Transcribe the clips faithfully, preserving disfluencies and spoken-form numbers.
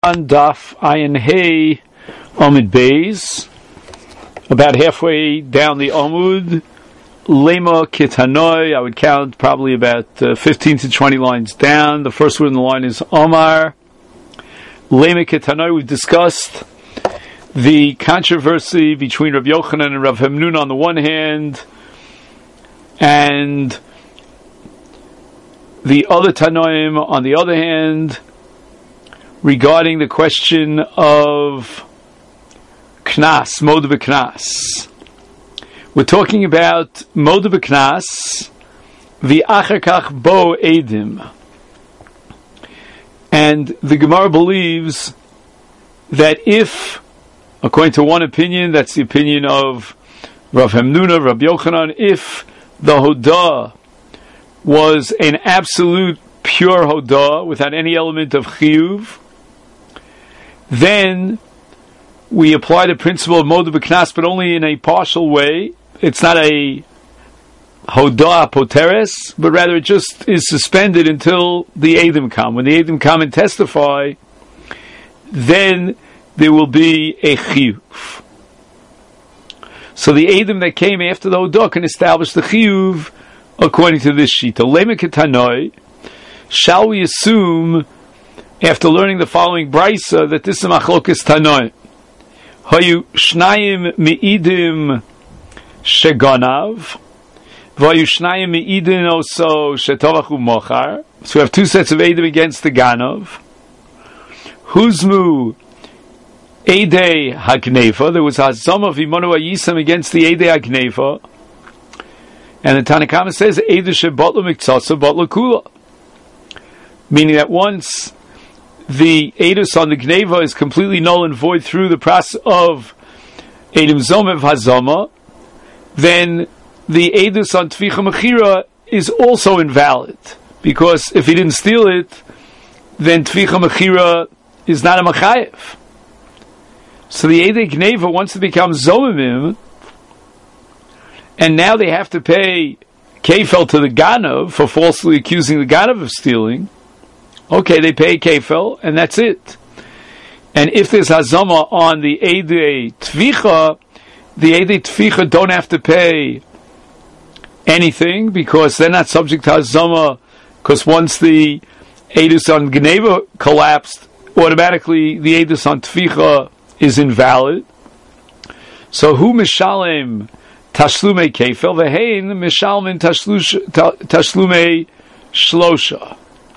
on Daf Ayin Hey Amud Beis, about halfway down the Amud, Lema Kitanoi. I would count probably about uh, fifteen to twenty lines down. The first word in the line is Omar. Lema Kitanoi. We've discussed the controversy between Rav Yochanan and Rav Hamnun on the one hand, and the other Tanoim on the other hand, regarding the question of Knas, Moed B'Knas. We're talking about Moed B'Knas, V'achar bo Eidim. And the Gemara believes that if, according to one opinion, that's the opinion of Rav Hamnuna, Rav Yochanan, if the Hodah was an absolute pure Hodah without any element of Chiyuv, then we apply the principle of Moed B'Knas, but only in a partial way. It's not a Hodah Poteres, but rather it just is suspended until the Eidim come. When the Eidim come and testify, then there will be a Chiyuv. So the Eidim that came after the Hodah can establish the Chiyuv according to this Shita. Lema Ketanoi, shall we assume, after learning the following brisa, that this is machlokas Tanoi? Hayu shnayim mi'idim sheganav, v'hayu shnayim mi'idim also shetovachu mochar. So we have two sets of edim against the ganav. Huzmu edei hagneva. There was hazama v'imonu ayisam against the edei hagneva, and the Tanna Kama says edu shebotlu miktsasa botlu kula, meaning that once the edus on the gneva is completely null and void through the process of edim zomev hazama, then the edus on tvicha mechira is also invalid, because if he didn't steal it, then tvicha mechira is not a machayev. So the edei gneva, once it becomes zomemim, and now they have to pay kefel to the ganav for falsely accusing the ganav of stealing, okay, they pay kefel, and that's it. And if there's hazama on the edei tvicha, the edei tvicha don't have to pay anything, because they're not subject to hazama, because once the edus on gneva collapsed, automatically the edus on tvicha is invalid. So who mishalem tashlume kefel, v'hein mishalmen tashlume shlosha.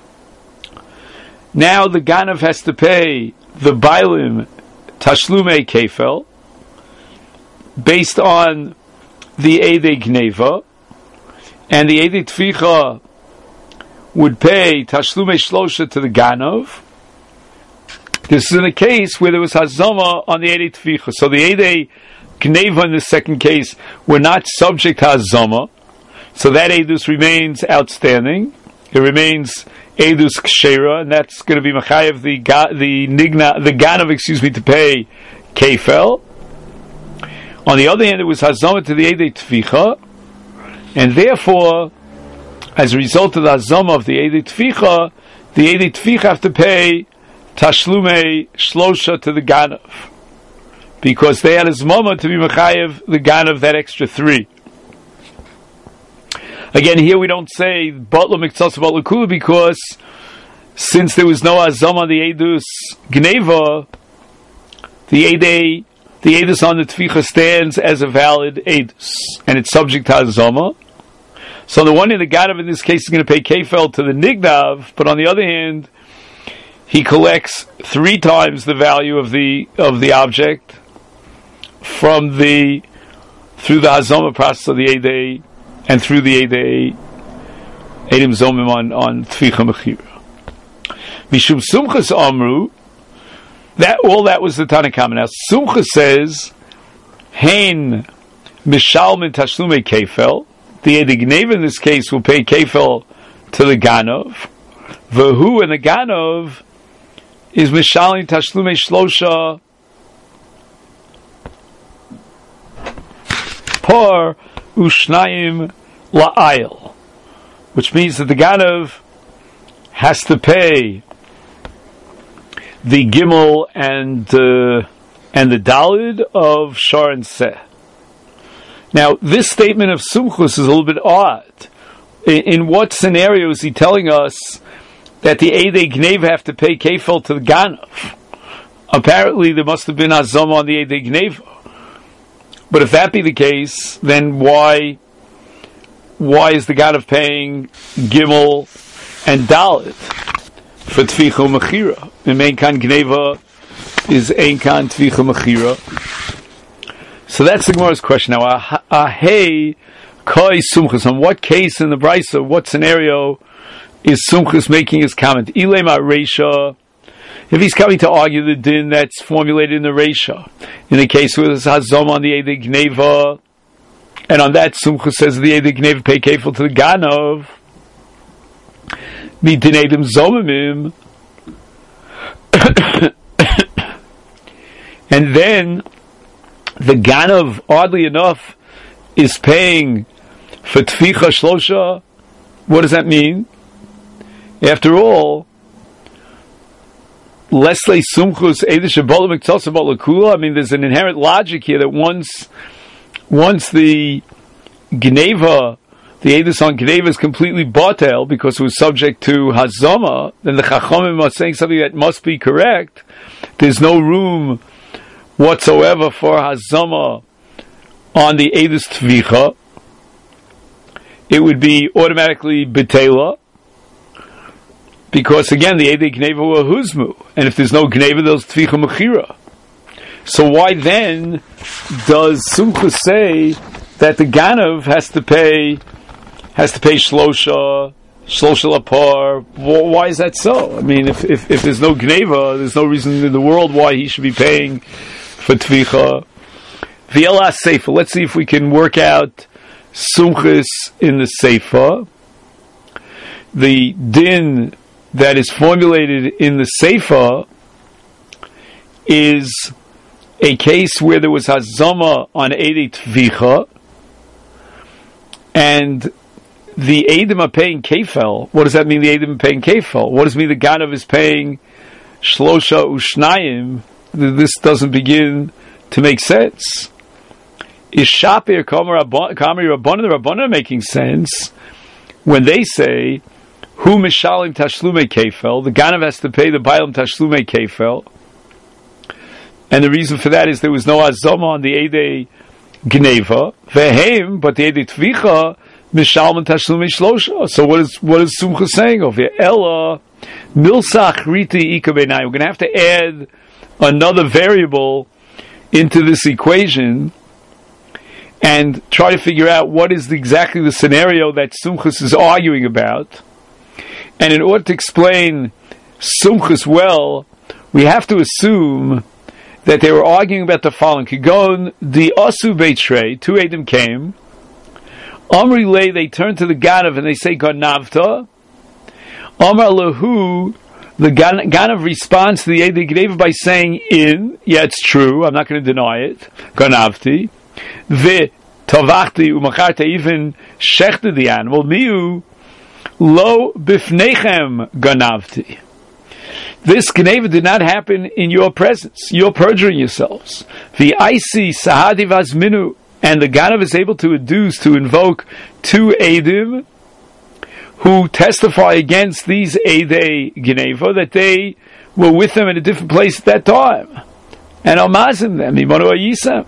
Now the Ganav has to pay the Bailim Tashlume Kefel based on the Edei Gneva, and the Edei Tficha would pay Tashlume Shlosha to the Ganav. This is in a case where there was Hazama on the Edei Tficha. So the Edei Gneva in the second case were not subject to Hazama, so that Edus remains outstanding. It remains Edus Kshera, and that's going to be Machayev the ga, the Nigna the Ganav, excuse me, to pay Kefel. On the other hand, it was Hazama to the Edei Tficha, and therefore, as a result of the Hazama of the Edei Tficha, the Edei Tficha have to pay Tashlume Shlosha to the Ganav, because they had his mama to be Machayev the Ganav that extra three. Again, here we don't say Batlu Miktsasa Batlu Kula, because since there was no Azam on the Edus Gneva, the Edei, the Edus on the Tficha stands as a valid Edus, and it's subject to Azama. So on the one hand, the Ganav in this case is going to pay Kefel to the Nignav, but on the other hand, he collects three times the value of the of the object from the through the Azama process of the Edei, and through the Edei Edim Zomim on, on Tficha Mechira. Mishum Sumchas Amru, that, all that was the Tanna Kama. Now, Sumcha says, Hein Mishalmin Tashlume Kefel, the Edei Gneva in this case will pay Kefel to the Ganov, Vahu, and the Ganov is Mishalmin Tashlume Shlosha Por Ushnayim La'ayil, which means that the Ganav has to pay the Gimel and uh, and the Dalid of Shar and Seh. Now, this statement of Sumchus is a little bit odd. In, in what scenario is he telling us that the Eidei Gnev have to pay Kefel to the Ganav? Apparently, there must have been Hazama on the Eidei Gnev. But if that be the case, then why why is the Ganav paying Gimel and Dalit for Tvicha Mechira? In Ein Kan Gneva is Ein Kan Tvicha Mechira. So that's the Gemara's question. Now, Ahei Koi Sumchus. On what case in the Brisa, what scenario is Sumchus making his comment? Ilema Reisha. If he's coming to argue the din that's formulated in the Reisha, in the case where there's Hazom on the Eidei Gneva, and on that Sumchus says the Eidei Gneva pay kefil to the Ganav, Midinedim Zomimim, and then the Ganav, oddly enough, is paying for Tficha Shlosha. What does that mean? After all, Leslie Sumchus Eidish Ebola Miktosa Kula. I mean, there's an inherent logic here that once once the Gneva, the Eidus on Gneva is completely batel because it was subject to Hazama, then the Chachamim are saying something that must be correct. There's no room whatsoever for Hazama on the Eidus Tvicha. It would be automatically Betela. Because again, the Eidei Gneva were Huzmu, and if there's no Gneva, there's Tvicha Mechira. So why then does Sumchus say that the Ganav has to pay has to pay Shlosha, Shlosha Lapar? Why is that so? I mean, if, if if there's no Gneva, there's no reason in the world why he should be paying for Tvicha. V'ela Seifa. Let's see if we can work out Sumchus in the Seifa. The din that is formulated in the Seifa is a case where there was Hazama on Eidei Tvicha, and the Eidim are paying Kefel. What does that mean, the Eidim are paying Kefel? What does it mean the Ganav is paying Shlosha Ushnayim? This doesn't begin to make sense. Is Shapir Kamar Rabbanan, the Rabbanan are making sense when they say Hu mishalim tashlume kefel. The Ganav has to pay the Bailam tashlume kefel, and the reason for that is there was no azama on the Eidei Gneva vehem, but the Eidei Tvicha mishalim tashlume shlosha. So what is what is Sumcha saying over here? Ella milsach riti ikabenai. We're going to have to add another variable into this equation and try to figure out what is the, exactly the scenario that Sumchus is arguing about. And in order to explain Sumchus well, we have to assume that they were arguing about the following. Kigon, the Asu Beitrei, two Edom came. Amri Lei, they turn to the Ganav and they say, Ganavta. Amar Lahu, the Ganav responds to the Eidei Gneva by saying, in, yeah, it's true, I'm not going to deny it, Ganavti. Ve Tavachti, Umacharte, even shechted the animal, Miu, Lo bifnechem ganavti. This Gneva did not happen in your presence. You're perjuring yourselves. The Isi Sahadi Vazminu, and the Ganav is able to adduce, to invoke two Eidim who testify against these Eidei Gneva that they were with them in a different place at that time. And Almazim them, Imanu Ayisam.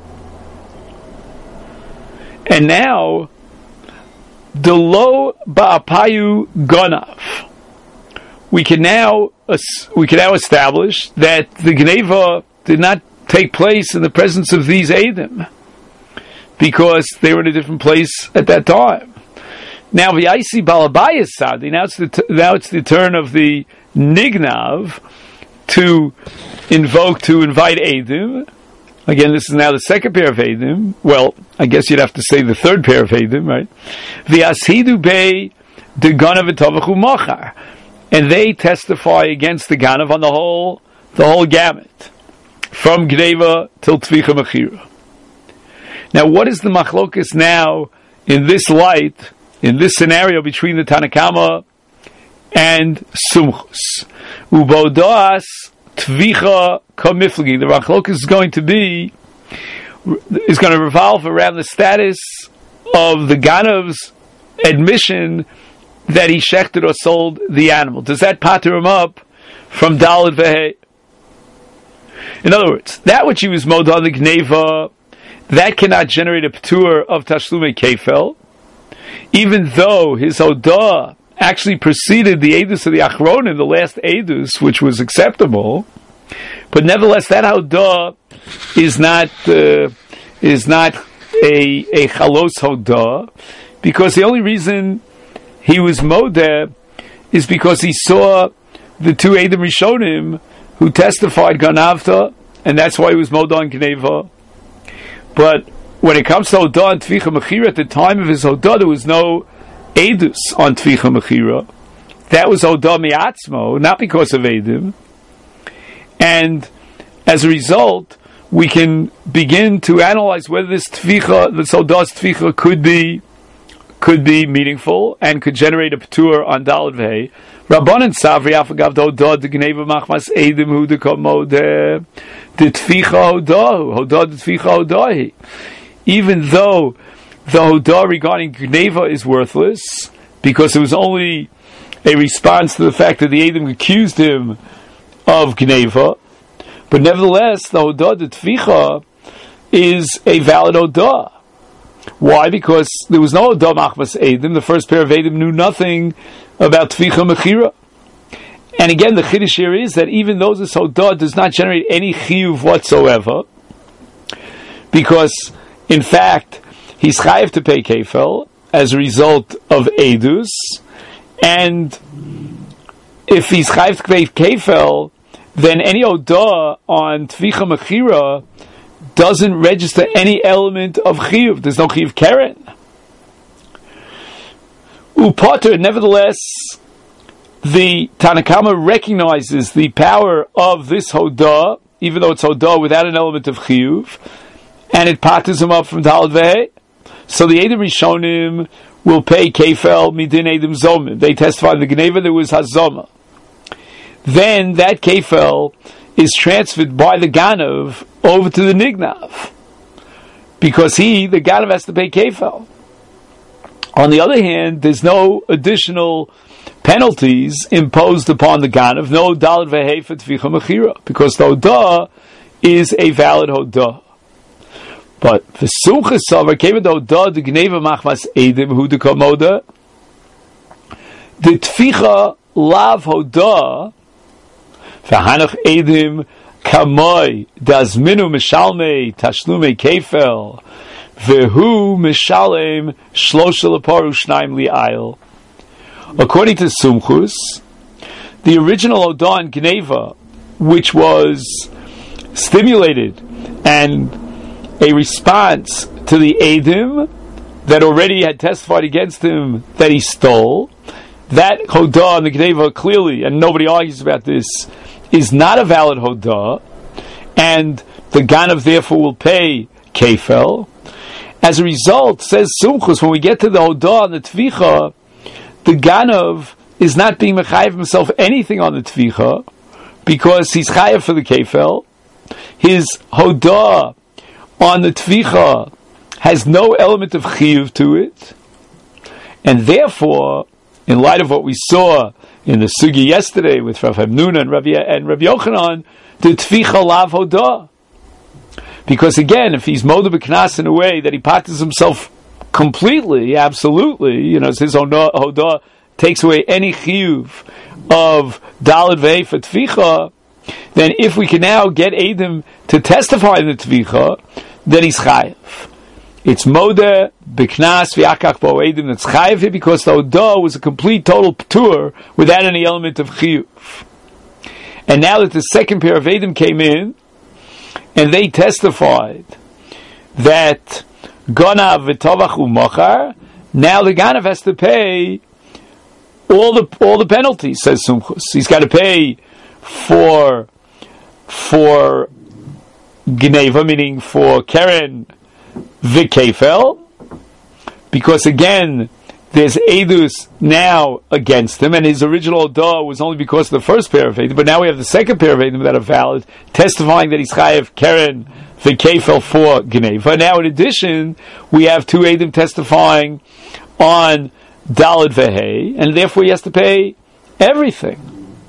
And now, the lo ba'apayu ganav. We can now we can now establish that the Gneva did not take place in the presence of these Eidim because they were in a different place at that time. Now the Isi Balabayas Sadi. Now it's the t- now it's the turn of the Nignav to invoke to invite Eidim. Again, this is now the second pair of Eidim. Well, I guess you'd have to say the third pair of Eidim, right? V'ashidu bei de Ganav v'tovachu machar, and they testify against the Ganav on the whole, the whole gamut, from Gneva till Tvicha Mechira. Now, what is the machlokus now in this light, in this scenario between the Tanakama and Sumchus? Ubodas Tvicha Kamiflagi. The Machlok is going to be, is going to revolve around the status of the Ganav's admission that he shechted or sold the animal. Does that pater him up from Daled Vehei? In other words, that which he was mod on the Gneva, that cannot generate a p'tur of Tashlume Kefel, even though his Odah actually preceded the Eidus of the Achronim, the last Eidus, which was acceptable. But nevertheless, that Odah is not uh, is not a a Chalos Odah, because the only reason he was Modeh is because he saw the two Eidim Rishonim who testified Ganavta, and that's why he was Modah on Gneva. But when it comes to Odah and Tvicha Mechira, at the time of his Odah, there was no Eidus on Tvicha Mechira. That was Odah Mi'atzmo, not because of Eidim. And as a result, we can begin to analyze whether this Tvicha, this Odah's Tvicha could be could be meaningful and could generate a P'tur on Daled Vehei. Rabbanan Savri Afagav Odah de Gneva Machmas Eidim Hu de Komode de Tvicha Odah Odah de Tvicha Odahi. Even though the Odah regarding Gneva is worthless, because it was only a response to the fact that the Eidim accused him of Gneva, but nevertheless, the Odah de Tvicha is a valid Odah. Why? Because there was no Odah Machmas Eidim. The first pair of Eidim knew nothing about Tvicha Mechira. And again, the Chiddush here is that even though this Odah does not generate any Chiyuv whatsoever, because, in fact, he's chayiv to pay Kefel as a result of Eidus, and if he's chayiv to pay Kefel, then any Odah on Tvicha Mechira doesn't register any element of Chiyuv. There's no Chiyuv Keren. Upater, nevertheless, the Tanakama recognizes the power of this Odah, even though it's Odah without an element of Chiyuv, and it paters him up from Daled Vehei. So the Eidim Rishonim will pay Kefel Midin Eidim Zomim. They testify in the Gneva there was Hazoma. Then that Kefel is transferred by the Ganav over to the Nignav, because he, the Ganav, has to pay Kefel. On the other hand, there's no additional penalties imposed upon the Ganav, no Daled Vehei for Tvicha Mechira, because the Odah is a valid Odah. But the Sumchas Savar came to Odah the Gneva Machmas Eidim Hu de Komoda, the Tvicha Lav Odah V'hanach Eidim Kamoi Dazminu Mishalmei Tashlume Kefel Vehu Mishalem Shloshel Aparu Shnaim Li'ayil. According to Sumchus, the original Odah and Gneva, which was stimulated and a response to the Eidim that already had testified against him that he stole, that Odah and the Gneva clearly, and nobody argues about this, is not a valid Odah, and the Ganav therefore will pay Kefel. As a result, says Sumchus, when we get to the Odah and the Tvicha, the Ganav is not being mechayev himself anything on the Tvicha, because he's chayev for the Kefel. His Odah on the Tvicha has no element of chiyuv to it, and therefore, in light of what we saw in the sugi yesterday with Rav Hamnuna and Rabbi and Rabbi Yochanan, the Tvicha lav Odah. Because again, if he's modeh b'knas in a way that he patches himself completely, absolutely, you know, his Odah takes away any chiyuv of Daled Vehei for Tvicha, then if we can now get Eidim to testify in the Tvicha, then he's chayiv. It's modeh b'knas v'yakach bo Eidim that's chayiv here, because the Odah was a complete total p'tur without any element of chiyuv. And now that the second pair of Eidim came in, and they testified that Ganav v'tovach u'mochar, now the Ganav has to pay all the all the penalties, says Sumchus. He's got to pay for for Gneva, meaning for Keren v'Kefel, because again, there's Eidus now against him, and his original Odah was only because of the first pair of Eidim, but now we have the second pair of Eidim that are valid, testifying that he's Chayev Keren V'Kefel for Gneva. Now, in addition, we have two Eidim testifying on Daled Vehei, and therefore he has to pay everything.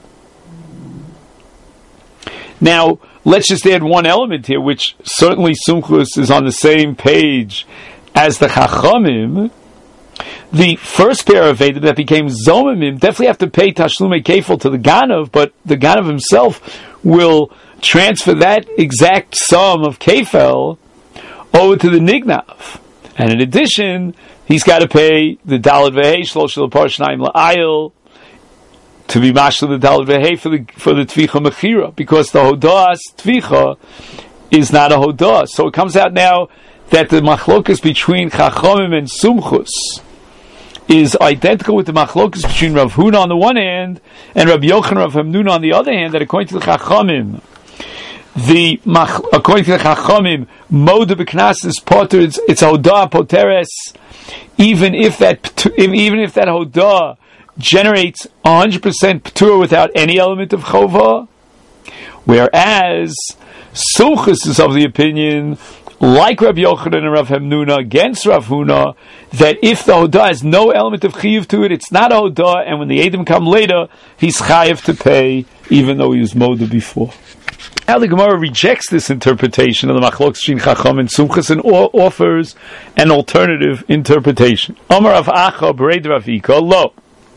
Now, let's just add one element here, which certainly Sumchus is on the same page as the Chachamim. The first pair of Eidim that became Zomimim definitely have to pay Tashlume Kefel to the Ganav, but the Ganav himself will transfer that exact sum of Kefel over to the Nignav. And in addition, he's got to pay the Daled Vehei, Shlosh L'Par Shnayim L'Ayil, to be mashal the Daled Vehei for the for the Tvicha Mechira, because the Hodas Tvicha is not a Hodah. So it comes out now that the machlokas between Chachamim and Sumchus is identical with the machlokas between Rav Huna on the one hand and Rav Yochanan Rav Hamnuna on the other hand, that according to the Chachamim, the according to the Chachamim, Moda B'Knas is poter, it's, it's Hodah Poteres, even if that even if that Hodah generates one hundred percent P'tur without any element of Chovah, whereas Sumchus is of the opinion, like Rabbi Yochanan and Rav Hamnuna against Rav Huna, that if the Hodah has no element of Chiyuv to it, it's not a Hodah, and when the Eidim come later, he's Chayiv to pay, even though he was Moda before. Now the Gemara rejects this interpretation of the Machlok Shin Chacham and Sumchus and offers an alternative interpretation. Amar Rav Acha B'Reid Rav Ika Lo.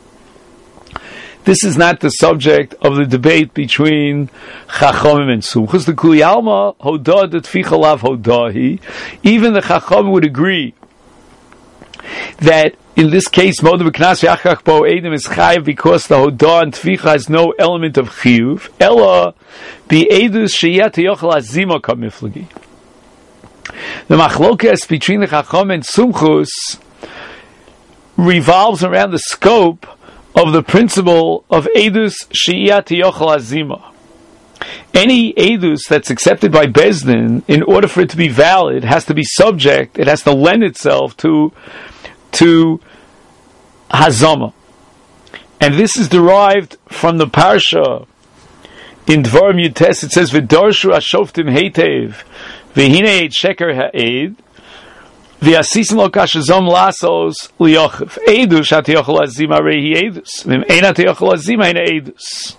This is not the subject of the debate between Chachamim and Sumchus. The Kuli Alma, Hodah de Tficha Lav Hodahi, even the Chachamim would agree that in this case, Moda B'Knas V'Achach Bo Eidim is Chayiv because the Hodah and Tficha has no element of Chiyuv. Ella, the Eidus Sheyat Yochel Azima Kamiflagi. The Machlokas between the Chachamim and Sumchus revolves around the scope of the principle of Eidus Sheyat Yochel Azima. Any Eidus that's accepted by Bezdin, in order for it to be valid, has to be subject, it has to lend itself to to Hazama. And this is derived from the Parsha in Dvarim Yutes. It says, V'darshu ashoftim heitev, v'hine eit sheker ha'ed, v'asisim lo kashazom lasos liyochiv. Eidus ha'tiyochel azima rehi eidus. V'im ein ha'tiyochel azima ein eidus.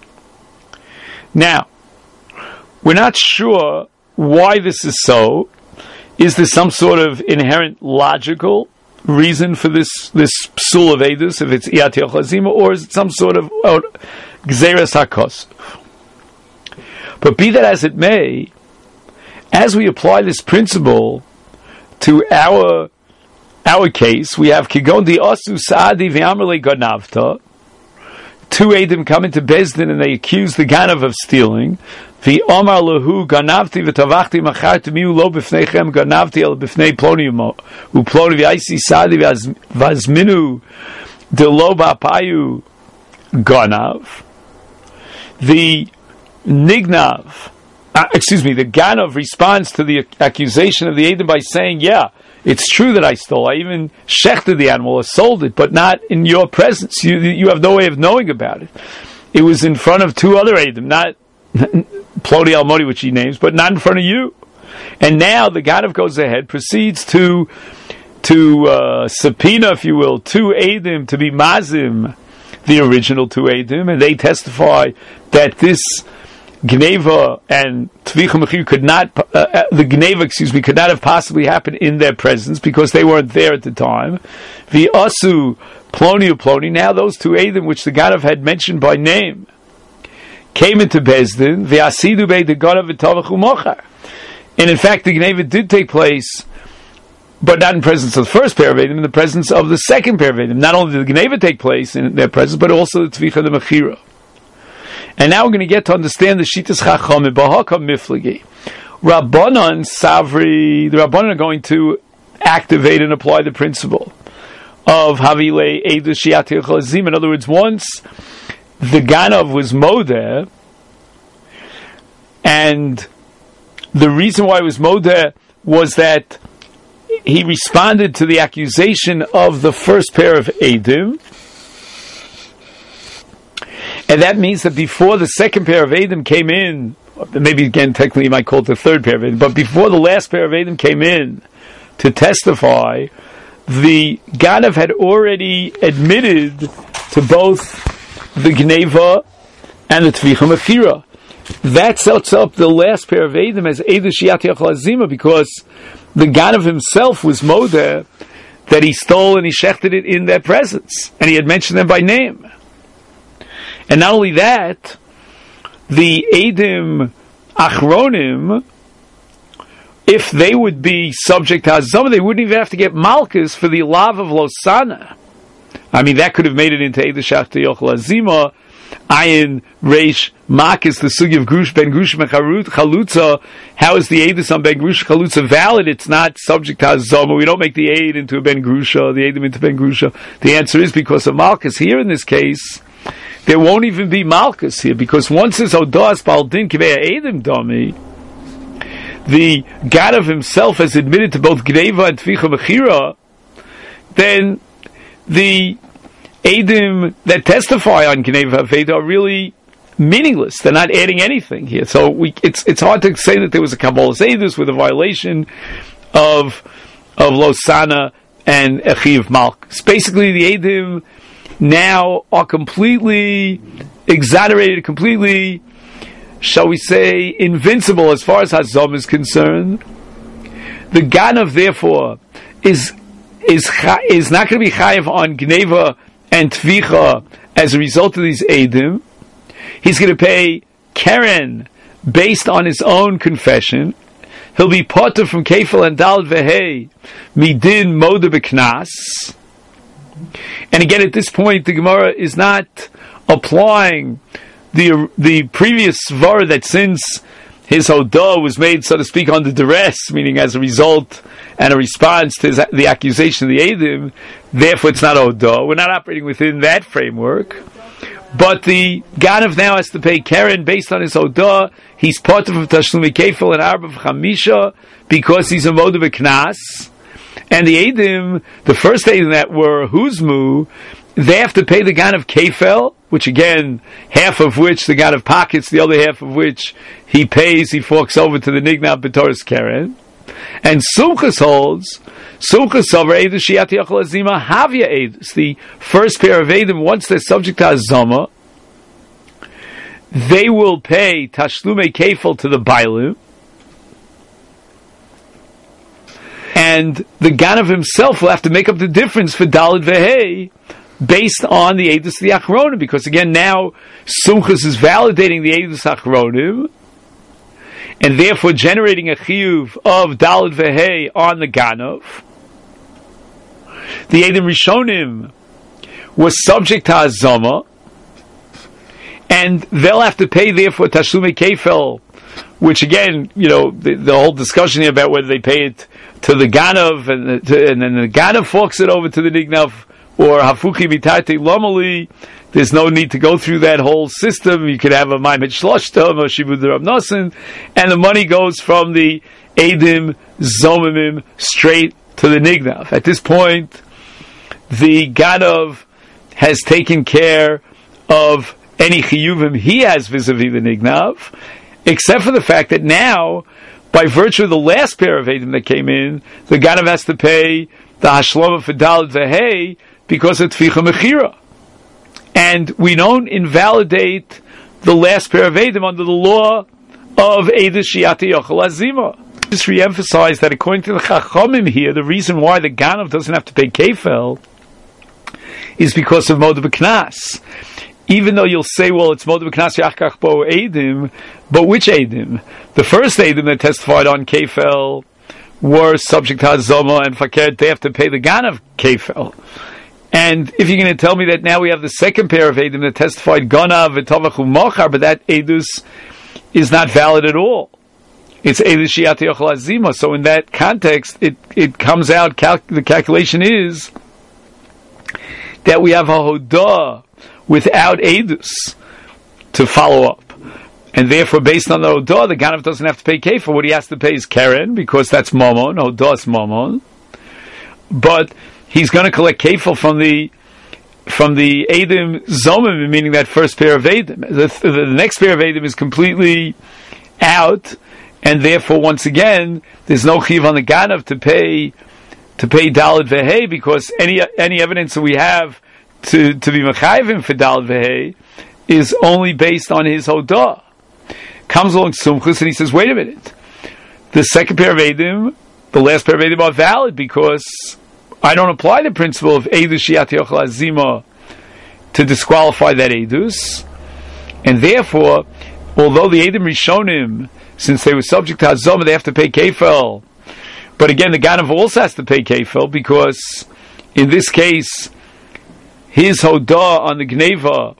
Now, we're not sure why this is so. Is there some sort of inherent logical reason for this this psul of Eidus, if it's Iyat Yochel Azima, or is it some sort of Gzeres HaKos? But be that as it may, as we apply this principle to our our case, we have Kigon di Osu Sa'adi V'Amrle Ganavta. Two Eidim come into Bezdin and they accuse the Ganav of stealing. V'Omar Lahu Ganavti V'Tavachti Macharti Miu Lo B'Fneichem Ganavti El B'Fnei Ploni Uploni V'Aisi Sadi V'Azminu De Lo Ba'Payu Ganav. The Nignav, uh, excuse me, the Ganav responds to the accusation of the Eidim by saying, yeah, it's true that I stole. I even shechted the animal or sold it, but not in your presence. You you have no way of knowing about it. It was in front of two other Eidim, not Ploni Almoni, which he names, but not in front of you. And now the Ganav goes ahead, proceeds to to uh, subpoena, if you will, two Eidim to be mazim, the original two Eidim, and they testify that this Gneva and Tvicha Mechir could not, uh, uh, the Gneva, excuse me, could not have possibly happened in their presence because they weren't there at the time. The Asu Ploni Uploni, now those two Eidim, which the Ganav had mentioned by name, came into Bezdin, the Asidu Bey the Ganav V'Tavachu Mochar. And in fact, the Gneva did take place, but not in presence of the first pair of Eidim, in the presence of the second pair of Eidim. Not only did the Gneva take place in their presence, but also the Tvicha the Mechira. And now we're going to get to understand the Shitas Chachamim B'Hakam Miflagi. Rabbanan Savri, the Rabbanan are going to activate and apply the principle of Havile Eidus Sheyat Yochel Azima. In other words, once the Ganav was Modeh, and the reason why it was Modeh was that he responded to the accusation of the first pair of Eidim. And that means that before the second pair of Eidim came in, maybe again technically you might call it the third pair of Eidim, but before the last pair of Eidim came in to testify, the Ganav had already admitted to both the Gneva and the Tvicha Mechira. That sets up the last pair of Eidim as Eidu Shiat Yochel Azima, because the Ganav himself was Modeh that he stole and he shechted it in their presence, and he had mentioned them by name. And not only that, the Eidim Achronim, if they would be subject to Hazama, they wouldn't even have to get Malchus for the lav of Losana. I mean, that could have made it into Eidu Shachta Yochel Azima. Ayin Reish Malchus, the sugi of Grush Ben Grush and Chalutza. How is the Eidus on Ben Grush Chalutza valid? It's not subject to Hazama. We don't make the Eid into a Ben Grusha, the Eidim into Ben Grusha. The answer is because of Malchus. Here in this case, there won't even be Malchus here, because once it's Odas Baldin Kivea Eidim Dami, the Ganav himself has admitted to both Gneva and Tvicha Mechira, then the Eidim that testify on Gneva Veda are really meaningless. They're not adding anything here. So we, it's it's hard to say that there was a Kabbalah Eidus with a violation of of Losana and Echiv Malchus. Basically, the Eidim now are completely exonerated, completely, shall we say, invincible as far as Hazam is concerned. The Ganav, therefore, is is is not going to be chayav on Gneva and Tvicha as a result of these Eidim. He's going to pay Keren based on his own confession. He'll be potter from Kefil and Dal Vehei Midin Moda B'Knas. And again, at this point, the Gemara is not applying the the previous svara that since his hodah was made, so to speak, under duress, meaning as a result and a response to his, the accusation of the Eidim, therefore it's not hodah. We're not operating within that framework. But the Ganav now has to pay Keren based on his hodah. He's part of Tashlumi Kefil and Arba Chamisha because he's a Moda B'Knas. And the Eidim, the first Eidim that were Huzmu, they have to pay the Ganav Kefil, which again, half of which the Ganav pockets, the other half of which he pays, he forks over to the Nignav B'Toras Keren. And Sumchus holds, Sumchus over Eidu Shiat Yochel Azima Havya Eidus, the first pair of Eidim, once they're subject to Azama, they will pay Tashlume Kefil to the Bailim, and the Ganav himself will have to make up the difference for Daled Vehei based on the Eidus the Achronim, because again now Sumchus is validating the Eidus Achronim and therefore generating a chiyuv of Daled Vehei on the Ganav. The Eidim Rishonim was subject to Hazama, and they'll have to pay therefore Tashlume Kefil, which again, you know, the, the whole discussion here about whether they pay it to the Ganav and, the, to, and then the Ganav forks it over to the Nignav, or Hafuchi Mitarte Lomali. There's no need to go through that whole system. You could have a Maimed Shloshtam or Shibud Rav Nosson, and the money goes from the Eidim Zomimim straight to the Nignav. At this point, the Ganav has taken care of any chiyuvim he has vis-a-vis the Nignav, except for the fact that now, by virtue of the last pair of Eidim that came in, the Ganav has to pay the Hashlama for Daled Vehei because of Tficha Mechira. And we don't invalidate the last pair of Eidim under the law of Eidus Shiati Yochel Azima. Just re-emphasize that according to the Chachamim here, the reason why the Ganav doesn't have to pay Kefil is because of Moda B'Knas. Even though you'll say, well, it's Moda B'Knas Yachkach Bo Eidim, but which Eidim? The first Eidim that testified on Kefil were subject to Hazama and Fakir, they have to pay the Ganav Kefil. And if you're going to tell me that now we have the second pair of Eidim that testified Ganav V'Tavachu Mochar, but that Eidus is not valid at all. It's Eidus Shiat Yochel Azima. So in that context, it, it comes out, cal- the calculation is that we have a Hodah without Eidus to follow up. And therefore, based on the Hodah, the Ganav doesn't have to pay Kefir. What he has to pay is Keren, because that's Momon, Hodah is Momon. but he's going to collect kefil from the from the Eidim Zomim, meaning that first pair of Eidim. The, the, the next pair of Eidim is completely out, and therefore, once again, there's no chiv on the Ganav to pay to pay Daled Vehei, because any any evidence that we have to, to be Mechayvim for Daled Vehei is only based on his Hodah. Comes along Sumchus and he says, wait a minute, the second pair of Eidim, the last pair of Eidim are valid because I don't apply the principle of Eidus Shiat Yochel Azima to disqualify that Eidus, and therefore, although the Eidim Rishonim, since they were subject to Hazoma, they have to pay Kefel. But again, the Ganav also has to pay Kefel, because in this case, his Hodah on the Gneva,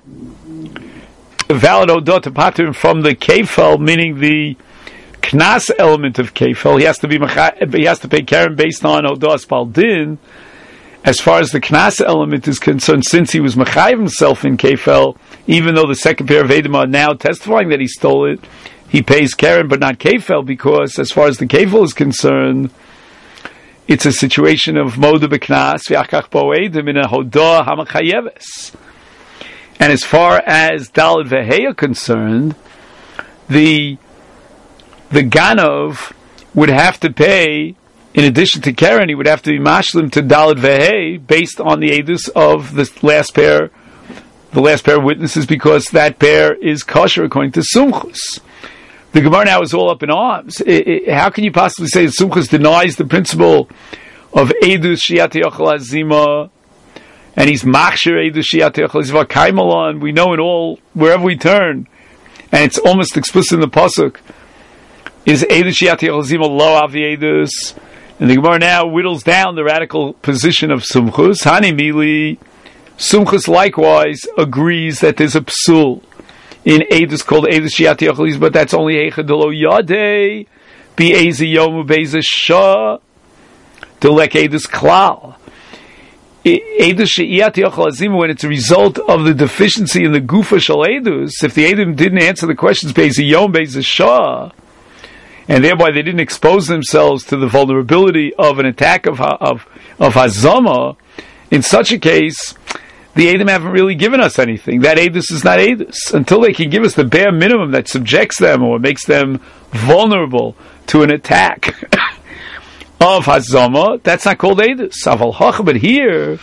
a valid Hodah to pater him from the Kefel, meaning the Knas element of Kefel, he has to be he has to pay Karen based on Hodah Spaldin. As far as the Knas element is concerned, since he was Mechayiv himself in Kefel, even though the second pair of Eidim are now testifying that he stole it, he pays Karen but not Kefel, because as far as the Kefel is concerned, it's a situation of Moda B'Knas V'Achach Bo Eidim in a Hodah HaMachayeves. And as far as Daled Vehei are concerned, the the Ganov would have to pay, in addition to Karen, he would have to be mashlim to Daled Vehei based on the edus of the last pair, the last pair of witnesses, because that pair is kosher according to Sumchus. The Gemara now is all up in arms. It, it, how can you possibly say that Sumchus denies the principle of edus shiat yochel azima, and he's machshir edus shiat yochel azima kaimalon? We know in all, wherever we turn, and it's almost explicit in the pasuk, is edus shiat yochel azima lo avi edus. And the Gemara now whittles down the radical position of Sumchus. Hani Mili, Sumchus likewise agrees that there's a psul in Eidus called Eidus Shiat Yochel, but that's only Eicha Delo Yadei, Be Ezi Yomu Beza Shah, Delek Eidus Klal. Eidus Shiat Yochel Azim, when it's a result of the deficiency in the Gufa Shal Eidus, if the Eidim didn't answer the questions Beza Yom Beza Shah, and thereby they didn't expose themselves to the vulnerability of an attack of of of Hazama, in such a case, the Eidim haven't really given us anything. That Eidus is not Eidus. Until they can give us the bare minimum that subjects them or makes them vulnerable to an attack of Hazama, that's not called Eidus. Aval Hach, but here,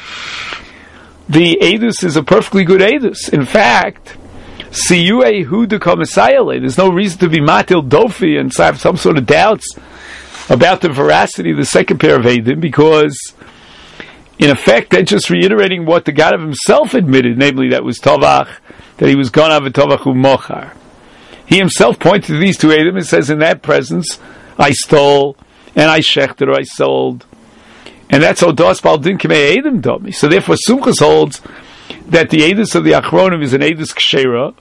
the Eidus is a perfectly good Eidus. In fact, Siyue hu de komisayale. There's no reason to be matil dofi and have some sort of doubts about the veracity of the second pair of Eidim, because in effect they're just reiterating what the God of himself admitted, namely that was Tovach, that he was Ganav and Tovach u'mochar. He himself pointed to these two Eidim and says, in that presence I stole and I shechted, or I sold, and that's Odas Baldin K'mei Eidim Domi. So therefore Sumchus holds that the Eidus of the Achronim is an Eidus Kshera,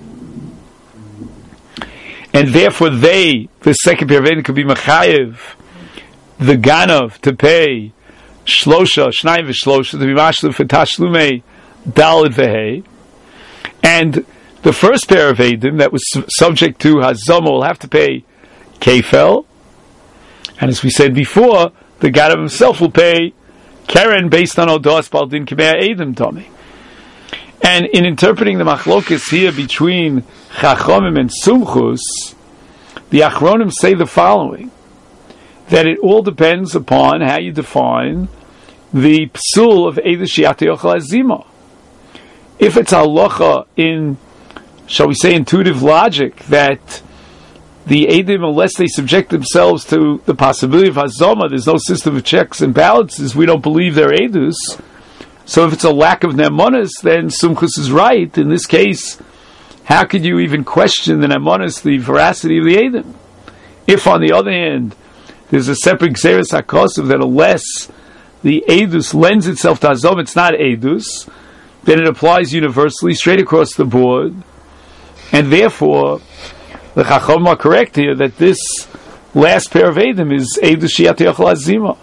and therefore they, the second pair of Eidim, could be Mechayev, the Ganav, to pay Shlosha, Shnai v'Shlosha, to be Mashlim for Tashlumei Daled Vehei, and the first pair of Eidim that was subject to Hazama will have to pay Kefel, and as we said before, the Ganav himself will pay Keren based on Odas Baldin K'mei Eidim Tomei. And in interpreting the machlokas here between Chachomim and Sumchus, the Achronim say the following, that it all depends upon how you define the psul of Eidus Shiat Yochel Azima. If it's halacha in, shall we say, intuitive logic, that the Eidim, unless they subject themselves to the possibility of Hazama, there's no system of checks and balances, we don't believe they're Eidus. So if it's a lack of Nemonis, then Sumchus is right. In this case, how could you even question the Nemonis, the veracity of the Eidim? If, on the other hand, there's a separate Xeris HaKosav that unless the Eidus lends itself to Hazom, it's not Eidus, then it applies universally, straight across the board, and therefore, the Chacham are correct here that this last pair of Eidim is Eidus Shiat Yochel Azima.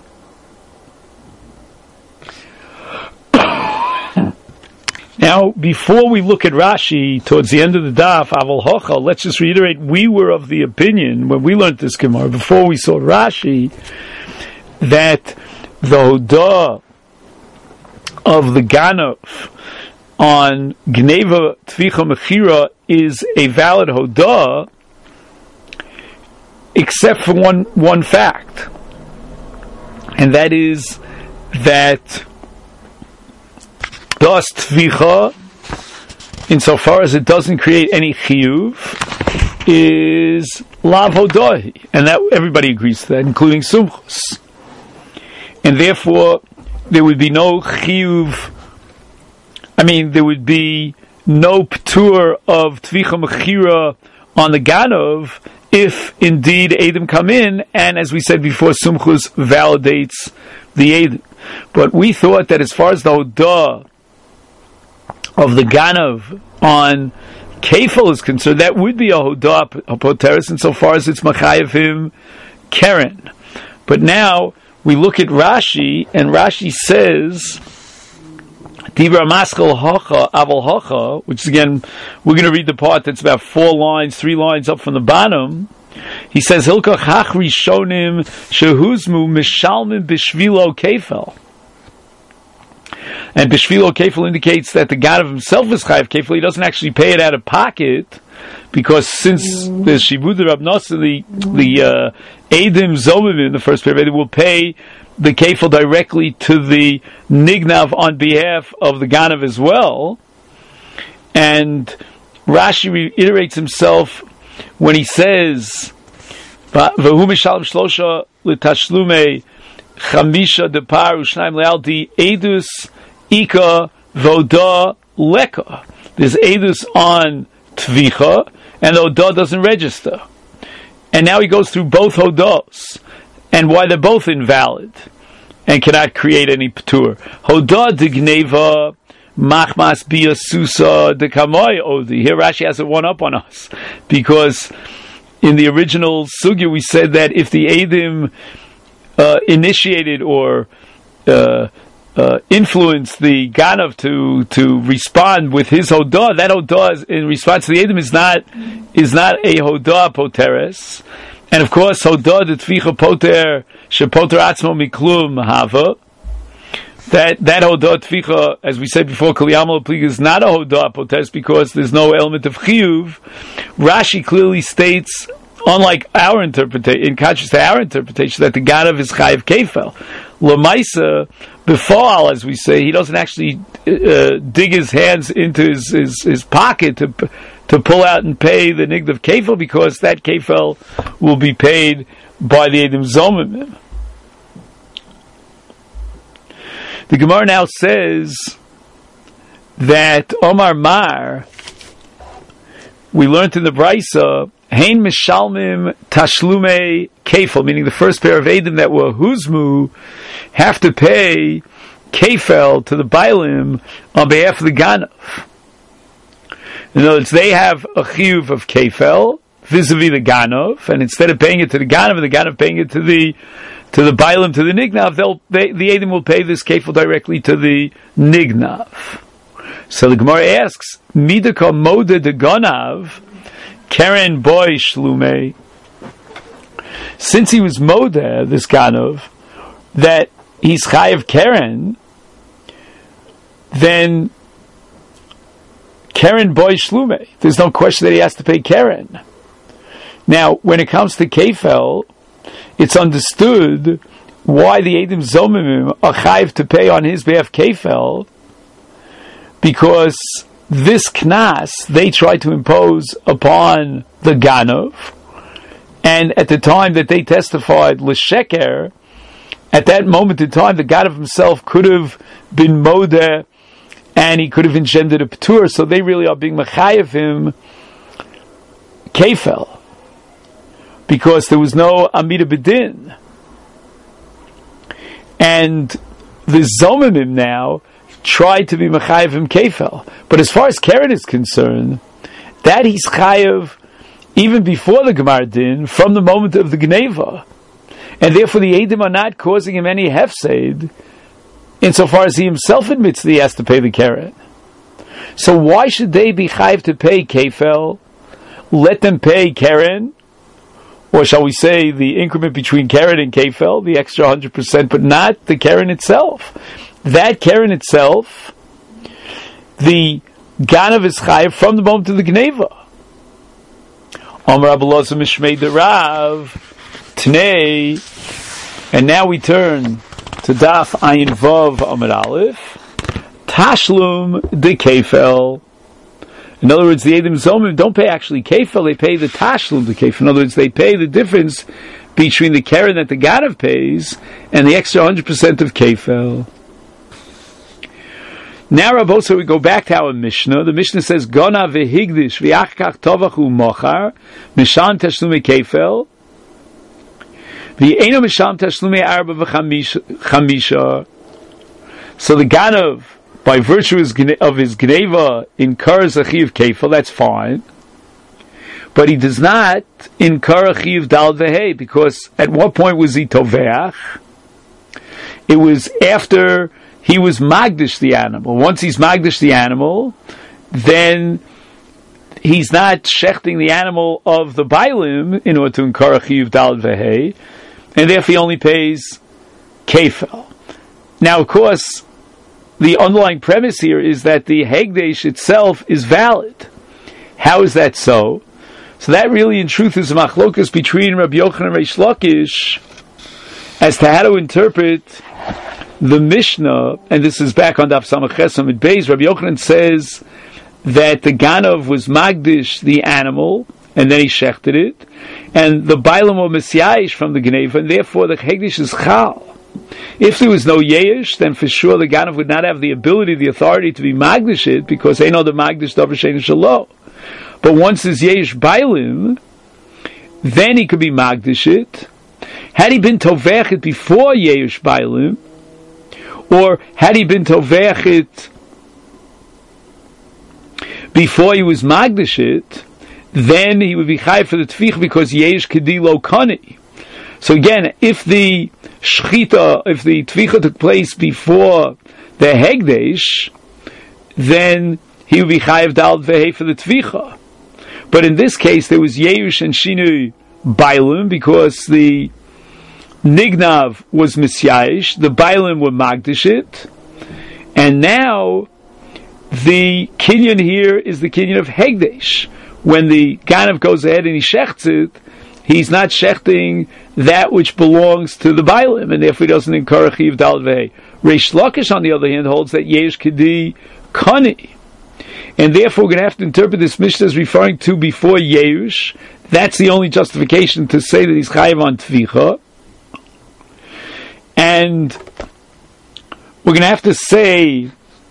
Now, before we look at Rashi towards the end of the daf, Aval Hocha, let's just reiterate, we were of the opinion, when we learned this Gemara, before we saw Rashi, that the hodah of the Ganav on Gneva Tvicha Mechira is a valid hodah, except for one one fact, and that is that das Tvicha, insofar as it doesn't create any chiyuv, is lav hodahi, and that everybody agrees to that, including sumchus, and therefore there would be no chiyuv. I mean, there would be no p'tur of tvicha mechira on the Ganav if indeed Edom come in, and as we said before, sumchus validates the Edom. But we thought that as far as the hodah of the Ganav on Kefel is concerned, that would be a hodah apoteres insofar as it's machayev him keren. But now we look at Rashi, and Rashi says Dibra Maschel Hacha Aval Hacha, which again we're going to read the part that's about four lines, three lines up from the bottom. He says Hilkach Hachri Shonim Shehuzmu Mishalmim Bishvilo Kefel. And Bishvilo Kefel indicates that the God of himself is Chayav Kefel. He doesn't actually pay it out of pocket, because since the Shibud Rab Nosson, the the uh, Edim Zomim in the first paragraph, will pay the Kefel directly to the Nignav on behalf of the Ganav as well. And Rashi reiterates himself when he says V'hu Mishalem Shlosha L'Tashlume Chamisha Depar Ushnaim Lealdi Edus Ika Voda Leka. There's Edus on Tvicha, and the Hodah doesn't register. And now he goes through both Hodos, and why they're both invalid, and cannot create any P'tur. Hodah de Gneva Machmas Bia Susa de Kamoy Odi. Here Rashi has a one up on us, because in the original Sugya we said that if the Edim uh, initiated or uh, Uh, influence the Ganav to to respond with his hodah, that hodah is, in response to the Edom is not is not a hodah poteres, and of course hodah de tvicha poter shepoter atzmo miklum hava. That that hodah tvicha, as we said before, kaliyamol plig is not a hodah poteres because there's no element of chiyuv. Rashi clearly states, unlike our interpretation, in contrast to our interpretation, that the Ganav is chayav kefel. Lamaisa, befall, as we say, he doesn't actually uh, dig his hands into his, his, his pocket to to pull out and pay the nigd of kefel, because that kefel will be paid by the Edom Zomim. The Gemara now says that Omar Mar, we learned in the Brisa, Hein Mishalmim Tashlume Kefel, meaning the first pair of Edom that were Huzmu have to pay Kefel to the Bailim on behalf of the Ganav. In other words, they have a chiyuv of Kefel vis-a-vis the Ganav, and instead of paying it to the Ganav, and the Ganav paying it to the to the Bailim, to the Nignav, they'll they, the Edom will pay this Kefel directly to the Nignav. So the Gemara asks, Midaka Moda de Ganav Keren boy shlume. Since he was modeh, this Ganav, that he's chayav keren, then keren boy shlume. There's no question that he has to pay keren. Now, when it comes to kefel, it's understood why the Edom Zomimim are chayav to pay on his behalf kefel, because this knas they try to impose upon the Ganav, and at the time that they testified l'sheker, at that moment in time the Ganav himself could have been modeh, and he could have engendered a p'tur, so they really are being mechayev him kefel, because there was no amida bedin, and the Zomimim now tried to be mechayev him kefel. But as far as keren is concerned, that he's chayev even before the Gemar Din, from the moment of the Gneva. And therefore the Edom are not causing him any hefsed, insofar as he himself admits that he has to pay the keren. So why should they be chayev to pay kefel? Let them pay keren. or shall we say the increment between Keren and Kefel, the extra one hundred percent, but not the Keren itself. That Keren itself, the Ganav is chayiv from the moment of the Gneva. Amar Rabbi Elazar Mishmei de Rav Tnei, and now we turn to Daf Ayin Vav Amar Aleph. Tashlum de Kefel. In other words, the Edom Zomim don't pay actually Kefel, they pay the Tashlum de Kefel. In other words, they pay the difference between the Keren that the Ganav pays and the extra one hundred percent of Kefel. Now, Rabbosa, we go back to our Mishnah. The Mishnah says, Gona v'higdish v'achkach tovachu mochar mishan tashlumi kefel v'eino mishan tashlumi arba v'chamisha. So the Ganav, by virtue of his Gneva, incurs a chiv kefel, that's fine. But he does not incur a chiv dal v'hei, because at what point was he toveach? It was after he was magdish the animal. Once he's magdish the animal, then he's not shechting the animal of the bailim in order to incur a chiyuv dal v'hei, and therefore he only pays kefel. Now, of course, the underlying premise here is that the hegdesh itself is valid. How is that so? So that really, in truth, is a machlokas between Rabbi Yochanan and Reish Lakish as to how to interpret the Mishnah, and this is back on Daf Samach Chesam at Beis. Rabbi Yochanan says that the Ganav was magdish the animal, and then he shechted it, and the Bailam were Messiahish from the Gneva, and therefore the Hegdish is Chal. If there was no Yesh, then for sure the Ganav would not have the ability, the authority to be magdish it, because they know the magdish davar shein shelo. But once there's Yesh Bailim, then he could be magdish it. Had he been tovech it before Yesh Bailim, or had he been tovech it before he was magdish it, then he would be chayv for the tfich because yesh kedilo kani. So again, if the shchita, if the tficha took place before the hegdesh, then he would be chayv dal v'hei for the tficha. But in this case, there was yesh and shinu bailum because the Nignav was Misyayish, the Bailim were Magdishit, and now the Kinyan here is the Kinyan of Hegdesh. When the Ganav goes ahead and he shechts it, he's not shechting that which belongs to the Bailim, and therefore he doesn't incur a Chiv Dal Vei. Reish Lakish, on the other hand, holds that Yesh Kedi Kani, and therefore we're going to have to interpret this Mishnah as referring to before Yesh. That's the only justification to say that he's Chayiv on Tvicha. And we're going to have to say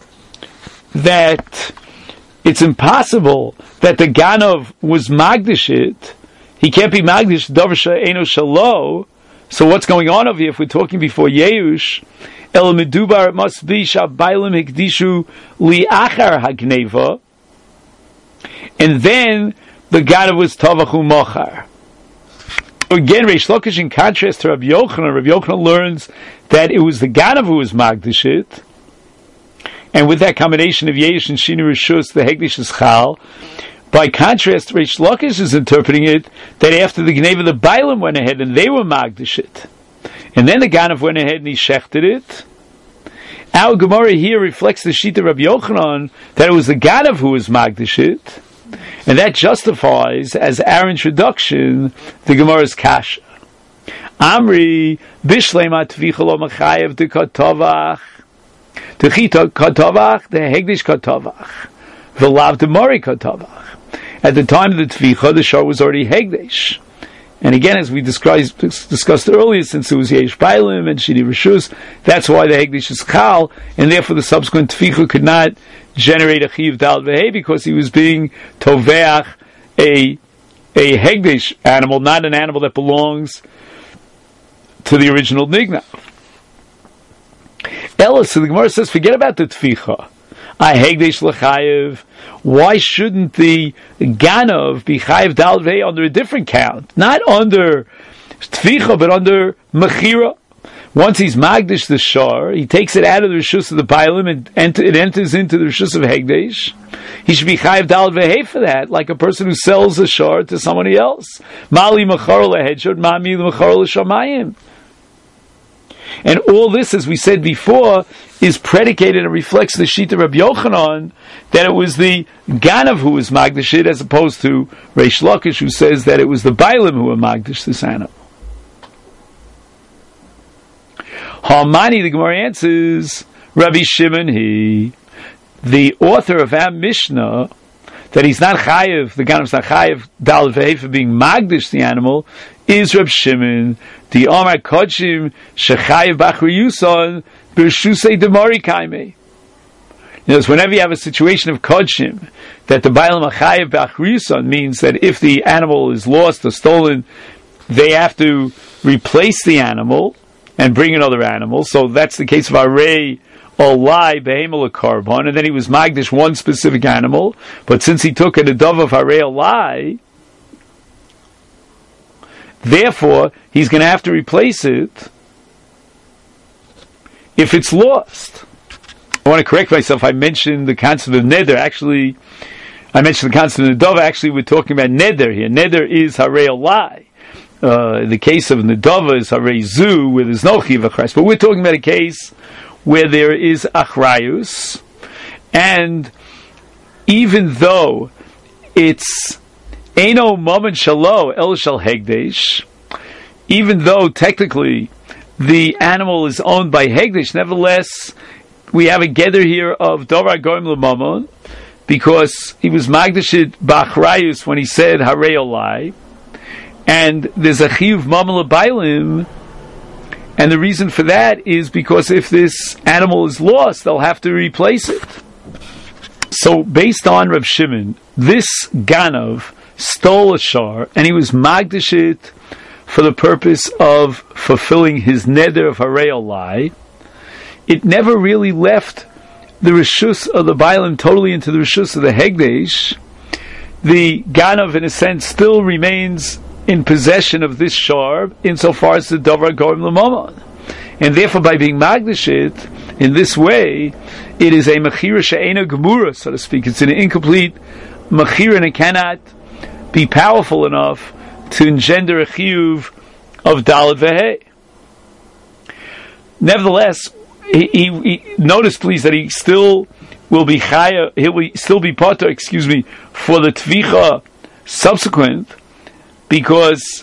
that it's impossible that the Ganav was Magdishit. He can't be Magdish, Davar she'eino shelo. So what's going on over here if we're talking before Yeush? El Medubar, it must be Shabailim Hikdishu Liachar Hagneva. And then the Ganav was Tavachu Mochar. Again, Reish Lakish, in contrast to Rabbi Yochanan, Rabbi Yochanan learns that it was the Ganav who was Magdishit, and with that combination of Yesh and Shinu Rishus, the Hegdish is Chal. By contrast, Reish Lakish is interpreting it that after the Gneva, the Bailim went ahead and they were Magdishit, and then the Ganav went ahead and he shechted it. Our Gemara here reflects the Shita Rabbi Yochanan that it was the Ganav who was Magdishit. And that justifies, as our introduction, the Gemara's kasha. Amri bishlema tvicha lo machayev de katovach, techita katovach de hegdish katovach, v'lav de mori katovach. At the time of the tvicha, the shor was already hegdish. And again, as we discussed, discussed earlier, since it was yesh bailim and shidi rishus, that's why the hegdish is chal, and therefore the subsequent tvicha could not generate a chiv dal v'hei because he was being toveach a a hegdish animal, not an animal that belongs to the original nigna. Ella, so the Gemara says, forget about the tficha. I hegdish l'chayev. Why shouldn't the ganav be chayev dal v'hei under a different count, not under tficha but under mechira? Once he's magdish the shor, he takes it out of the rishus of the bailim and enter, it enters into the rishus of hegdesh. He should be chayav dal v'hei for that, like a person who sells a shor to somebody else. Mali machar lehedshot, mami machar l'shamayim. And all this, as we said before, is predicated and reflects the Shita Rabbi Yochanan that it was the Ganav who was magdish it, as opposed to Reish Lakish, who says that it was the Bailim who were magdish this animal. Hamani, the Gemara answers, Rabbi Shimon, he, the author of our Mishnah, that he's not chayiv, the Ganav's not chayiv, dal v'hei, for being magdish the animal, is Reb Shimon, the Omar Kodshim, shechayiv b'achri yuson, b'rshusei demori kaimei. Notice, whenever you have a situation of Kodshim, that the Bailam achayiv b'achri yuson means that if the animal is lost or stolen, they have to replace the animal and bring another animal. So that's the case of Arei Olai Behemel Karbon, and then he was magdish one specific animal, but since he took a dove of Arei Olai, therefore he's going to have to replace it if it's lost. I want to correct myself. I mentioned the concept of neder. Actually, I mentioned the concept of dove. Actually, we're talking about neder here. Neder is Harei Olai. Uh, the case of Nedava is Harei Zu, where there's no Chiv Achrais. But we're talking about a case where there is Achrayus, and even though it's Eino Moment Shalo El Shal Hegdesh, even though technically the animal is owned by Hegdesh, nevertheless we have a gather here of Dovar Goim L'Mamon, because he was Magdashid B'Achrayus when he said Harei Olai, and there's a Chiyuv Mamel Bailim, and the reason for that is because if this animal is lost, they'll have to replace it. So, based on Rav Shimon, this Ganav stole a shar, and he was magdish it for the purpose of fulfilling his neder of Harei Olai. It never really left the rishus of the Bailim totally into the rishus of the Hegdesh. The Ganav, in a sense, still remains in possession of this shar insofar as the Dovar Gorim L'Mamon. And therefore, by being magdish it in this way, it is a mechira she'ena gemura, so to speak. It's an incomplete mechira, and it cannot be powerful enough to engender a chiyuv of dalet v'hei. Nevertheless, he, he, he notice please that he still will be chaya, he will still be potter, excuse me, for the tvicha subsequent, because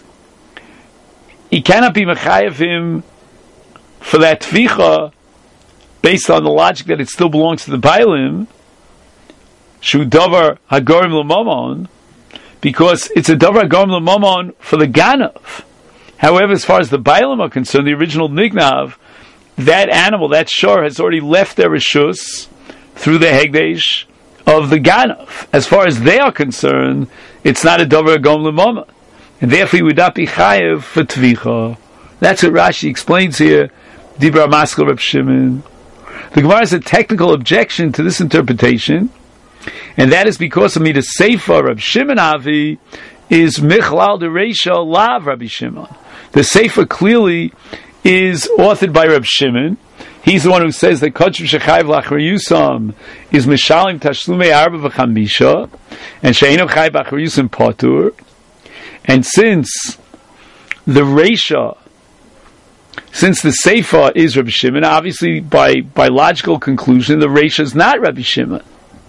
he cannot be mechayev him for that tvicha based on the logic that it still belongs to the Bailim, shu davar hagorim l'mamon, because it's a davar hagorim l'mamon for the Ganav. However, as far as the Bailim are concerned, the original Nignav, that animal, that shor, has already left their rishus through the Hegdesh of the Ganav. As far as they are concerned, it's not a davar hagorim l'mamon, and therefore he would not be chayev for tvicha. That's what Rashi explains here. Dibra Maskal Reb Shimon. The Gemara has a technical objection to this interpretation, and that is because of me the Sefer Reb Shimon Avi is Michlal de Reisha Lav Rabbi Shimon. The Sefer clearly is authored by Reb Shimon. He's the one who says that Kodshim Shechayv Lachri Yusam is Mishalim Tashlumei Arba V'Chamisha, and She'enu Chayv Lachri Yusam Patur. And since the Reisha, since the Sefer is Rabbi Shimon, obviously by, by logical conclusion, the Reisha is not Rabbi Shimon.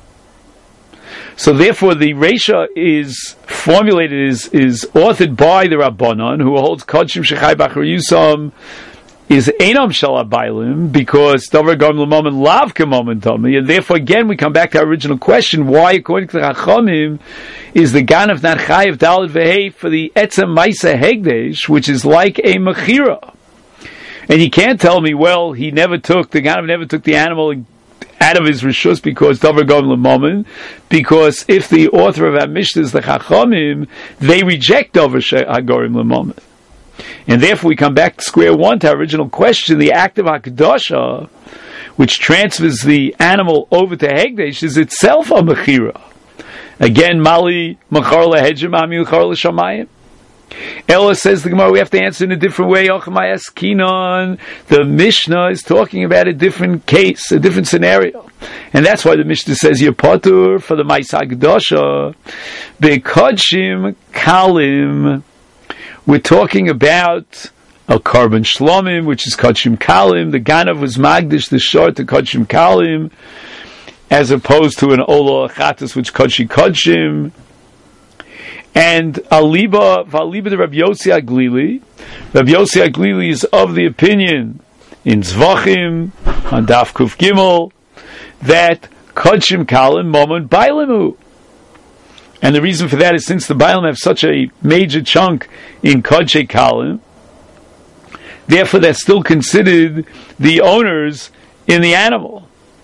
So therefore the Reisha is formulated, is, is authored by the Rabbanon, who holds Kodshim Shechai Bachar Yusam is Einam Shal Abailim, because Davar Gam L'Momen Lav K'Momen Tomi, and therefore again we come back to our original question, why according to the Chachamim is the Ganav not Chayev Dalet V'hei for the Etzem Maisa Hegdesh, which is like a Mechira? And you can't tell me, well, he never took, the Ganav never took the animal out of his Rishus because Davar Gam L'Momen, because if the author of our Mishnah is the Chachamim, they reject Davar Hagorim L'Momen. And therefore we come back to square one to our original question. The act of Hakdasha, which transfers the animal over to Hegdesh, is itself a Mechira. Again, Mali Machar Lehedjem Ami Machar L'Shamayim. Ella says the Gemara, we have to answer in a different way. The Mishnah is talking about a different case, a different scenario. And that's why the Mishnah says you're patur for the Ma'aseh Kedusha. Bekodshim Kalim. We're talking about a carbon shlomim, which is kodshim kalim. The Ganav was magdish the short to kodshim kalim, as opposed to an ola achatus, which kodshi kodshim. And aliba, valiba the Rabbi Yossi Aglili. Rabbi Yossi Aglili is of the opinion in Zvachim, on Daf Kuf Gimel, that kodshim kalim momon bailimu. And the reason for that is since the bailim have such a major chunk in kodshei kalim, therefore they're still considered the owners in the animal.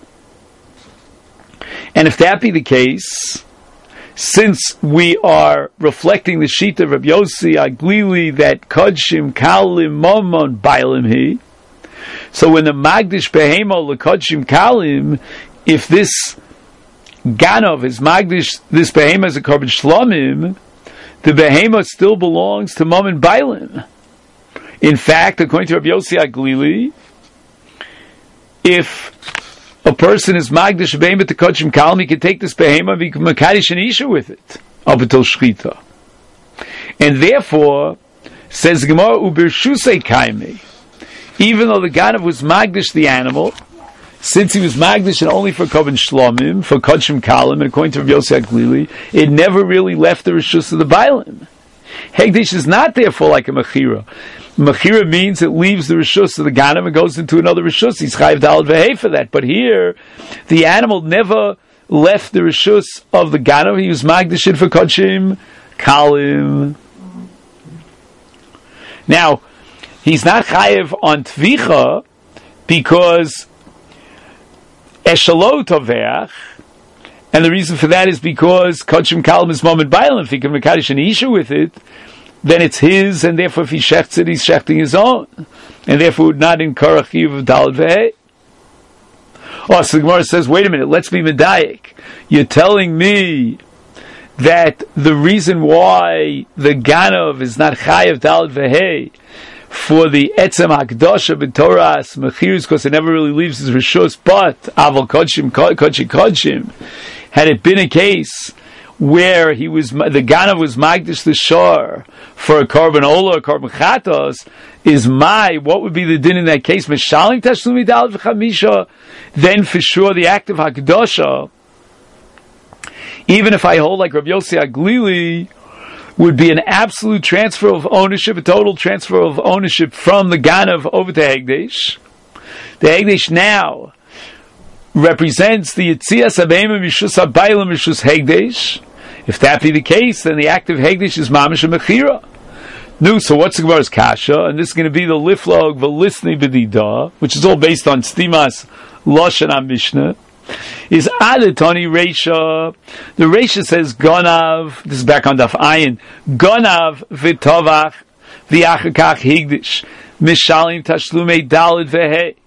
And if that be the case, since we are reflecting the sheet of Rabbi Yossi Aglili that kodshim kalim momon bailim he, so when the magdish behemo lekodshim kalim, if this Ganov is magdish this behema as a carbon shlomim, the behema still belongs to momon bailim. In fact, according to Rabbi Yossi Aglili, if a person is magdish behema to kodshim kalim, he can take this behema and become makadish and isha with it up until shchita. And therefore, says Gemara, ubershusei kaimi, even though the Ganav was magdish the animal, since he was magdish and only for Koven Shlomim, for Kodshim Kalim, and according to Rabbi Yossi Aglili, it never really left the Rishus of the Bailim. Hegdish is not therefore like a Mechira. Mechira means it leaves the Rishus of the Ganav and goes into another Rishus. He's Chayiv Dalad Vehei for that. But here, the animal never left the Rishus of the Ganav. He was magdish it for Kodshim Kalim. Now, he's not Chayiv on Tvicha because Eshalo Toveach, and the reason for that is because Kodshim Kalim is Momon Bailim. If he can Mekadosh an Isha with it, then it's his, and therefore if he shechts it, he's shechting his own, and therefore would not incur a chiyuv of Dalad Vehei. Oh, so the Gemara says, wait a minute, let's be medayik. You're telling me that the reason why the Ganav is not chayav Dalad Vehei for the etzem hakdosha b'toras mechiris, because it never really leaves his rishus, but aval kodshim kodshim kodshim, had it been a case where he was the Ganav was magdish the shor for a korban ola, a korban chatos, is my, what would be the din in that case? Meshalim tashlumi dalad v'chamisha, then for sure the act of hakdosha, even if I hold like Rabbi Yossi Aglili, would be an absolute transfer of ownership, a total transfer of ownership from the Ganav over to Hegdesh. The Hegdesh now represents the Yitzias Abema Mishus Abayla Mishus Hegdesh. If that be the case, then the act of Hegdesh is Mamish Mechira. No, so what's the Gemara's Kasha? And this is going to be the Liflog Velisni B'Dida, which is all based on Stimas Lashon HaMishnah. Is Adatoni Reisha. The Reisha says Gonav, this is back on Daf Ayin, Gonav v'tovach v'achakach higdish mishalim tashlumei dalid v'hei.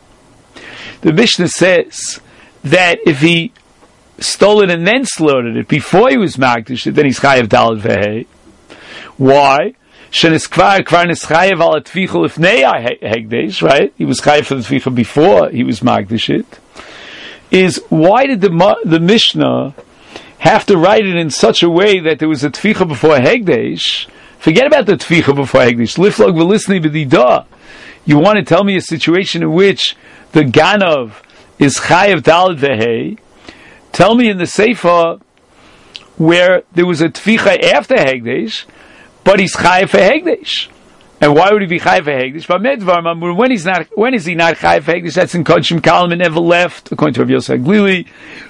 The Mishnah says that if he stole it and then slaughtered it before he was magdish, then he's chayav dalid v'hei. Why? Shenis kvar kvar nis chayav al atvicha lifnei hegdish, right? He was chayav for the tvicha before he was magdish it. Is why did the the Mishnah have to write it in such a way that there was a tficha before Hegdesh? Forget about the tficha before Hegdesh. Liflog v'lisni b'dida. You want to tell me a situation in which the Ganav is chayav dalad vehei? Tell me in the Sefer where there was a tficha after Hegdesh, but he's chayav for Hegdesh. And why would he be chayav for Hegdesh? When he's not, when is he not chayav for Hegdesh? That's in Kodshim Kalim and never left, according to Rabbi Yossi Aglili.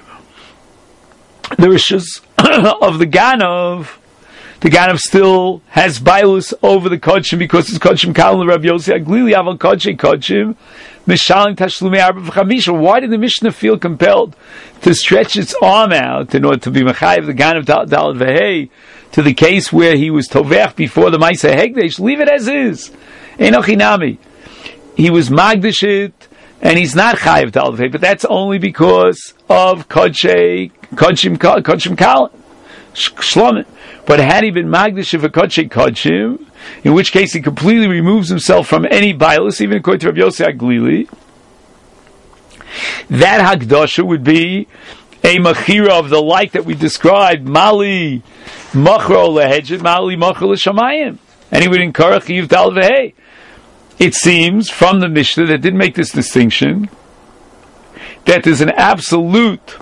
The rishus of the Ganav, the Ganav still has bailus over the Kodshim because it's Kodshim Kalim. Rabbi Yossi Aglili aval Kodshim Kodshim mishalim tashlumei arba v'chamisha. Why did the Mishnah feel compelled to stretch its arm out in order to be mechayev the Ganav dalad v'hei to the case where he was tovech before the Maaseh Hegdesh? Leave it as is. Enochinami. He was magdish it, and he's not chayiv dalad v'hei, but that's only because of kodshei kodshim kodshim kalim shlomim. But had he been Magdish for Kodshei Kodshim, in which case he completely removes himself from any Bailus, even according to Rav Yossi HaGlili, that Hakdasha would be a Mechira of the like that we described, Mali Machro Lehedjet, Mali Machro L'Shamayim. And he would incur a Chiyuv Dal V'hei. It seems from the Mishnah that didn't make this distinction that there's an absolute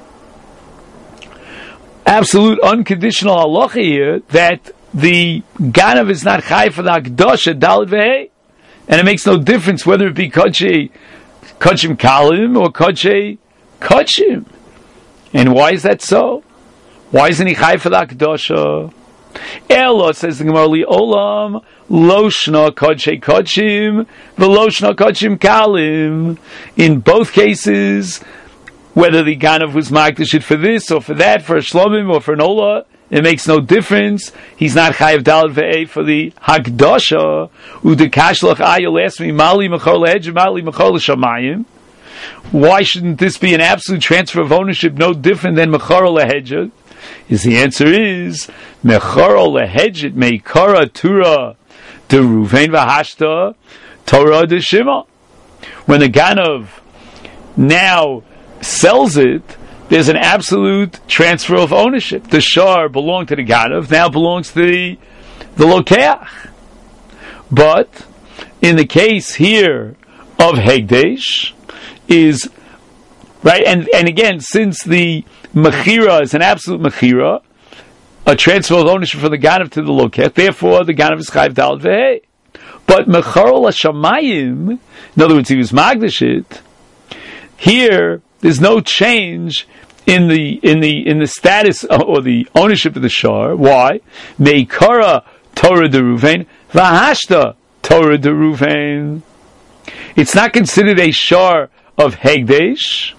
absolute unconditional halacha here that the Ganav is not Chai for the Hakdasha Dal V'hei. And it makes no difference whether it be Kodshei Kodshim Kalim or Kodshei Kodshim. And why is that so? Why isn't he Chai for the Hakdasha? Elo, says the Gemara, Li Olam, Loshna Kodshei Kodshim, Veloshna Kodshim Kalim. In both cases, whether the Ganav was Magdashit for this or for that, for a Shlomim or for an Ola, it makes no difference. He's not Chayav Dalad Ve'eh for the Hakdasha. Udekashlach Ayel asked me, Mali Mechol Lehedj, Mali Mechol Shamayim. Why shouldn't this be an absolute transfer of ownership no different than Mechol Lehedj? Is the answer is Mechol Lehedj Meikara Tura de Ruvain Vahashta Torah de Shima. When the Ganav now sells it, there's an absolute transfer of ownership. The shar belonged to the Ganav, now belongs to the, the Lokeach. But in the case here of Hegdesh, is right, and, and again, since the Mechira is an absolute Mechira, a transfer of ownership from the Ganav to the Lokeach, therefore the Ganav is Chayv Dalad V'hei. But Mechorol HaShamayim, in other words, he was Magdashit, here there's no change in the in the in the status or the ownership of the shar. Why? Meikara Torah de Ruvain, Vahashta Torah de Ruvain. It's not considered a shar of Hegdesh.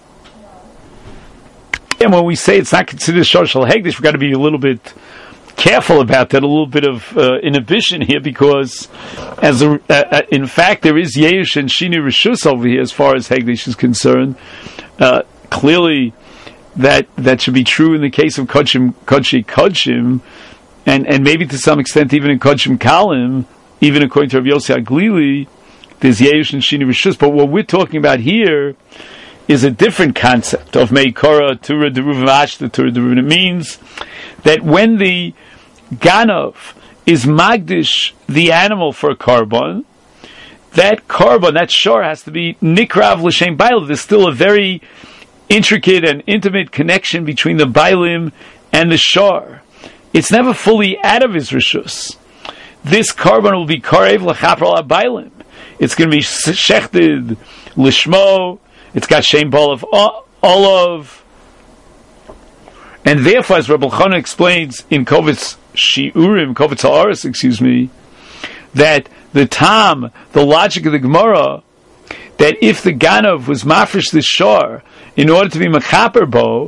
And when we say it's not considered a shar shel Hegdesh, we've got to be a little bit careful about that, a little bit of uh, inhibition here, because as a, uh, in fact there is Yeish and Shini Rishus over here as far as Hegdesh is concerned. Uh, clearly that that should be true in the case of Kodshim, Kodshei Kodshim, and, and maybe to some extent even in Kodshim Kalim, even according to Rav Yossi HaGlili, there's Yeish and Shini Rishus. But what we're talking about here is a different concept of Meikara, Tura, Deruvim, Ashta, Tura, Deruvim. It means that when the Ganav is Magdish, the animal for a Karban, that Karban, that shor, has to be Nikrav L'Shem Bailim. There's still a very intricate and intimate connection between the Bailim and the shor. It's never fully out of his Rishus. This Karban will be Karev L'Chapral HaBailim. It's going to be Shechted Lishmo. It's got Shem Ball of Olav. And therefore, as Rabbi Elchanan explains in Kovitz Shiurim, Kovitz Ha'aretz, excuse me, that the Tam, the logic of the Gemara, that if the Ganav was mafresh the shor in order to be mechaper bo,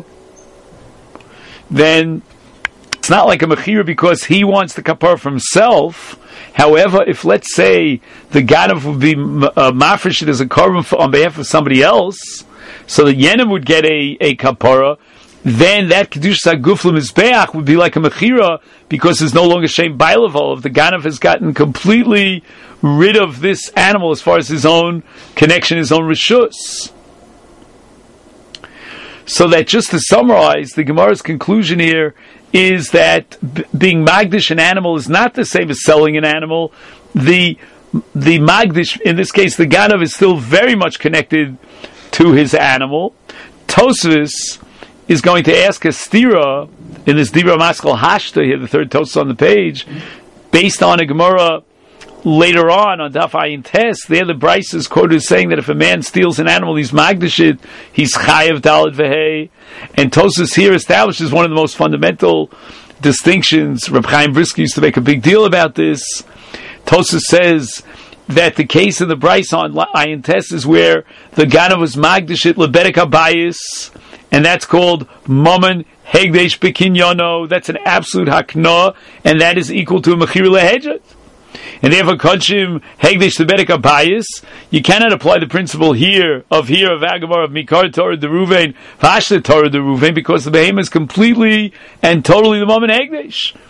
then it's not like a mechira because he wants the kapar for himself. However, if let's say the Ganav would be uh, mafresh as a korban on behalf of somebody else, so the Yenim would get a, a kapara, then that Kedushas HaGuf L'Mizbeach would be like a Mechira, because there's no longer Shem Bailavol. If the Ganav has gotten completely rid of this animal as far as his own connection, his own Rishus. So that, just to summarize, the Gemara's conclusion here is that b- being Magdish an animal is not the same as selling an animal. The the Magdish, in this case the Ganav, is still very much connected to his animal. Tosfos is going to ask a stira in this Dibra Maskal Hashta here, the third toast on the page, based on a Gemara later on on Daf Ayin Tes. There the Bryce is quoted as saying that if a man steals an animal, he's Magdashit, he's Chayav Dalad Vehei. And Tosfos here establishes one of the most fundamental distinctions. Reb Chaim Brisker used to make a big deal about this. Tosfos says that the case in the Bryce on Ayin Tes is where the Ganav was Magdashit Lebedek HaBayis, and that's called Mammon Hegdesh B'Kinyono. That's an absolute Hakna, and that is equal to a Mechir Lehedjet. And therefore, Kodshim Hegdesh Lebedek HaBayis, you cannot apply the principle here of here of Agamar of Mikar Torah de Ruvain, Vashta Torah de Ruvain, because the Behemoth is completely and totally the Mammon Hegdesh.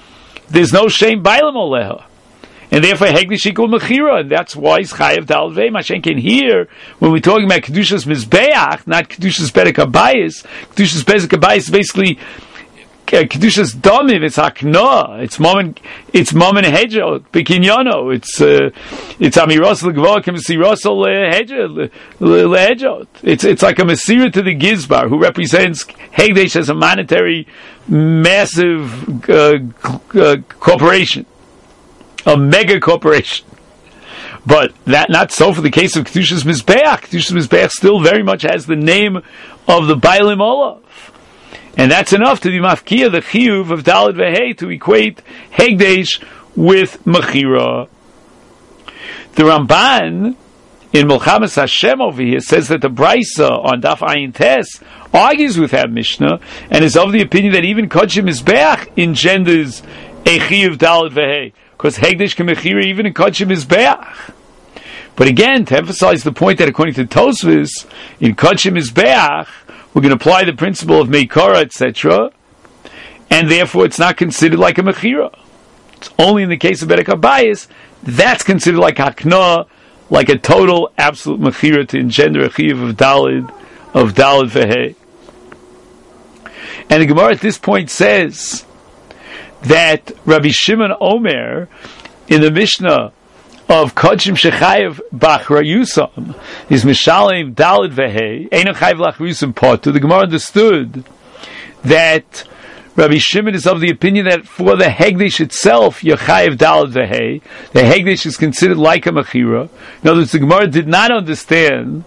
there's no shame bailam oleha. And therefore, Hegdish equal Mechira, and that's why it's Chayav Dal Vei. Mashenkin here, when we're talking about Kedushas Mizbeach, not Kedushas Bedek Habayis, Kedushas Bedek Habayis is basically Kedushas Domiv, it's Hakna, it's Momen, it's Momen Hedjo, Bekinyono, it's, uh, it's Amiros L'Gvoa, Kemesiros L'Hedjo. It's, it's like a Mesira to the Gizbar, who represents Hegdish as a monetary, massive, uh, uh, corporation. A mega corporation. But that not so for the case of Kedushas Mizbeach. Kedushas Mizbeach still very much has the name of the Bailim Olav. And that's enough to be mafkia the chiyuv of Daled Vehei to equate Hegdesh with Mechira. The Ramban in Milchamas Hashem over here says that the Brisa on Daf Ayin Tes argues with that Mishnah and is of the opinion that even Kodshim Mizbeach engenders a chiyuv Daled Vehei. Because Hegdish can mechira even in Kodshim Mizbeach. But again, to emphasize the point that according to Tosfos, in Kodshim Mizbeach, we're going to apply the principle of Meikara, et cetera, and therefore it's not considered like a mechira. It's only in the case of Bedek Habayis, that's considered like Hakna, like a total, absolute mechira to engender a chiyuv of Dalid, of Dalid Vehei. And the Gemara at this point says that Rabbi Shimon Omer in the Mishnah of Kodshim Shechayev Bachrayusam is Mishalem Dalid Vehei Eino Chayev Lachrayusam Potu. The Gemara understood that Rabbi Shimon is of the opinion that for the Hegdish itself, Yechayev Dalid Vehei, the Hegdish is considered like a Mechira. In other words, the Gemara did not understand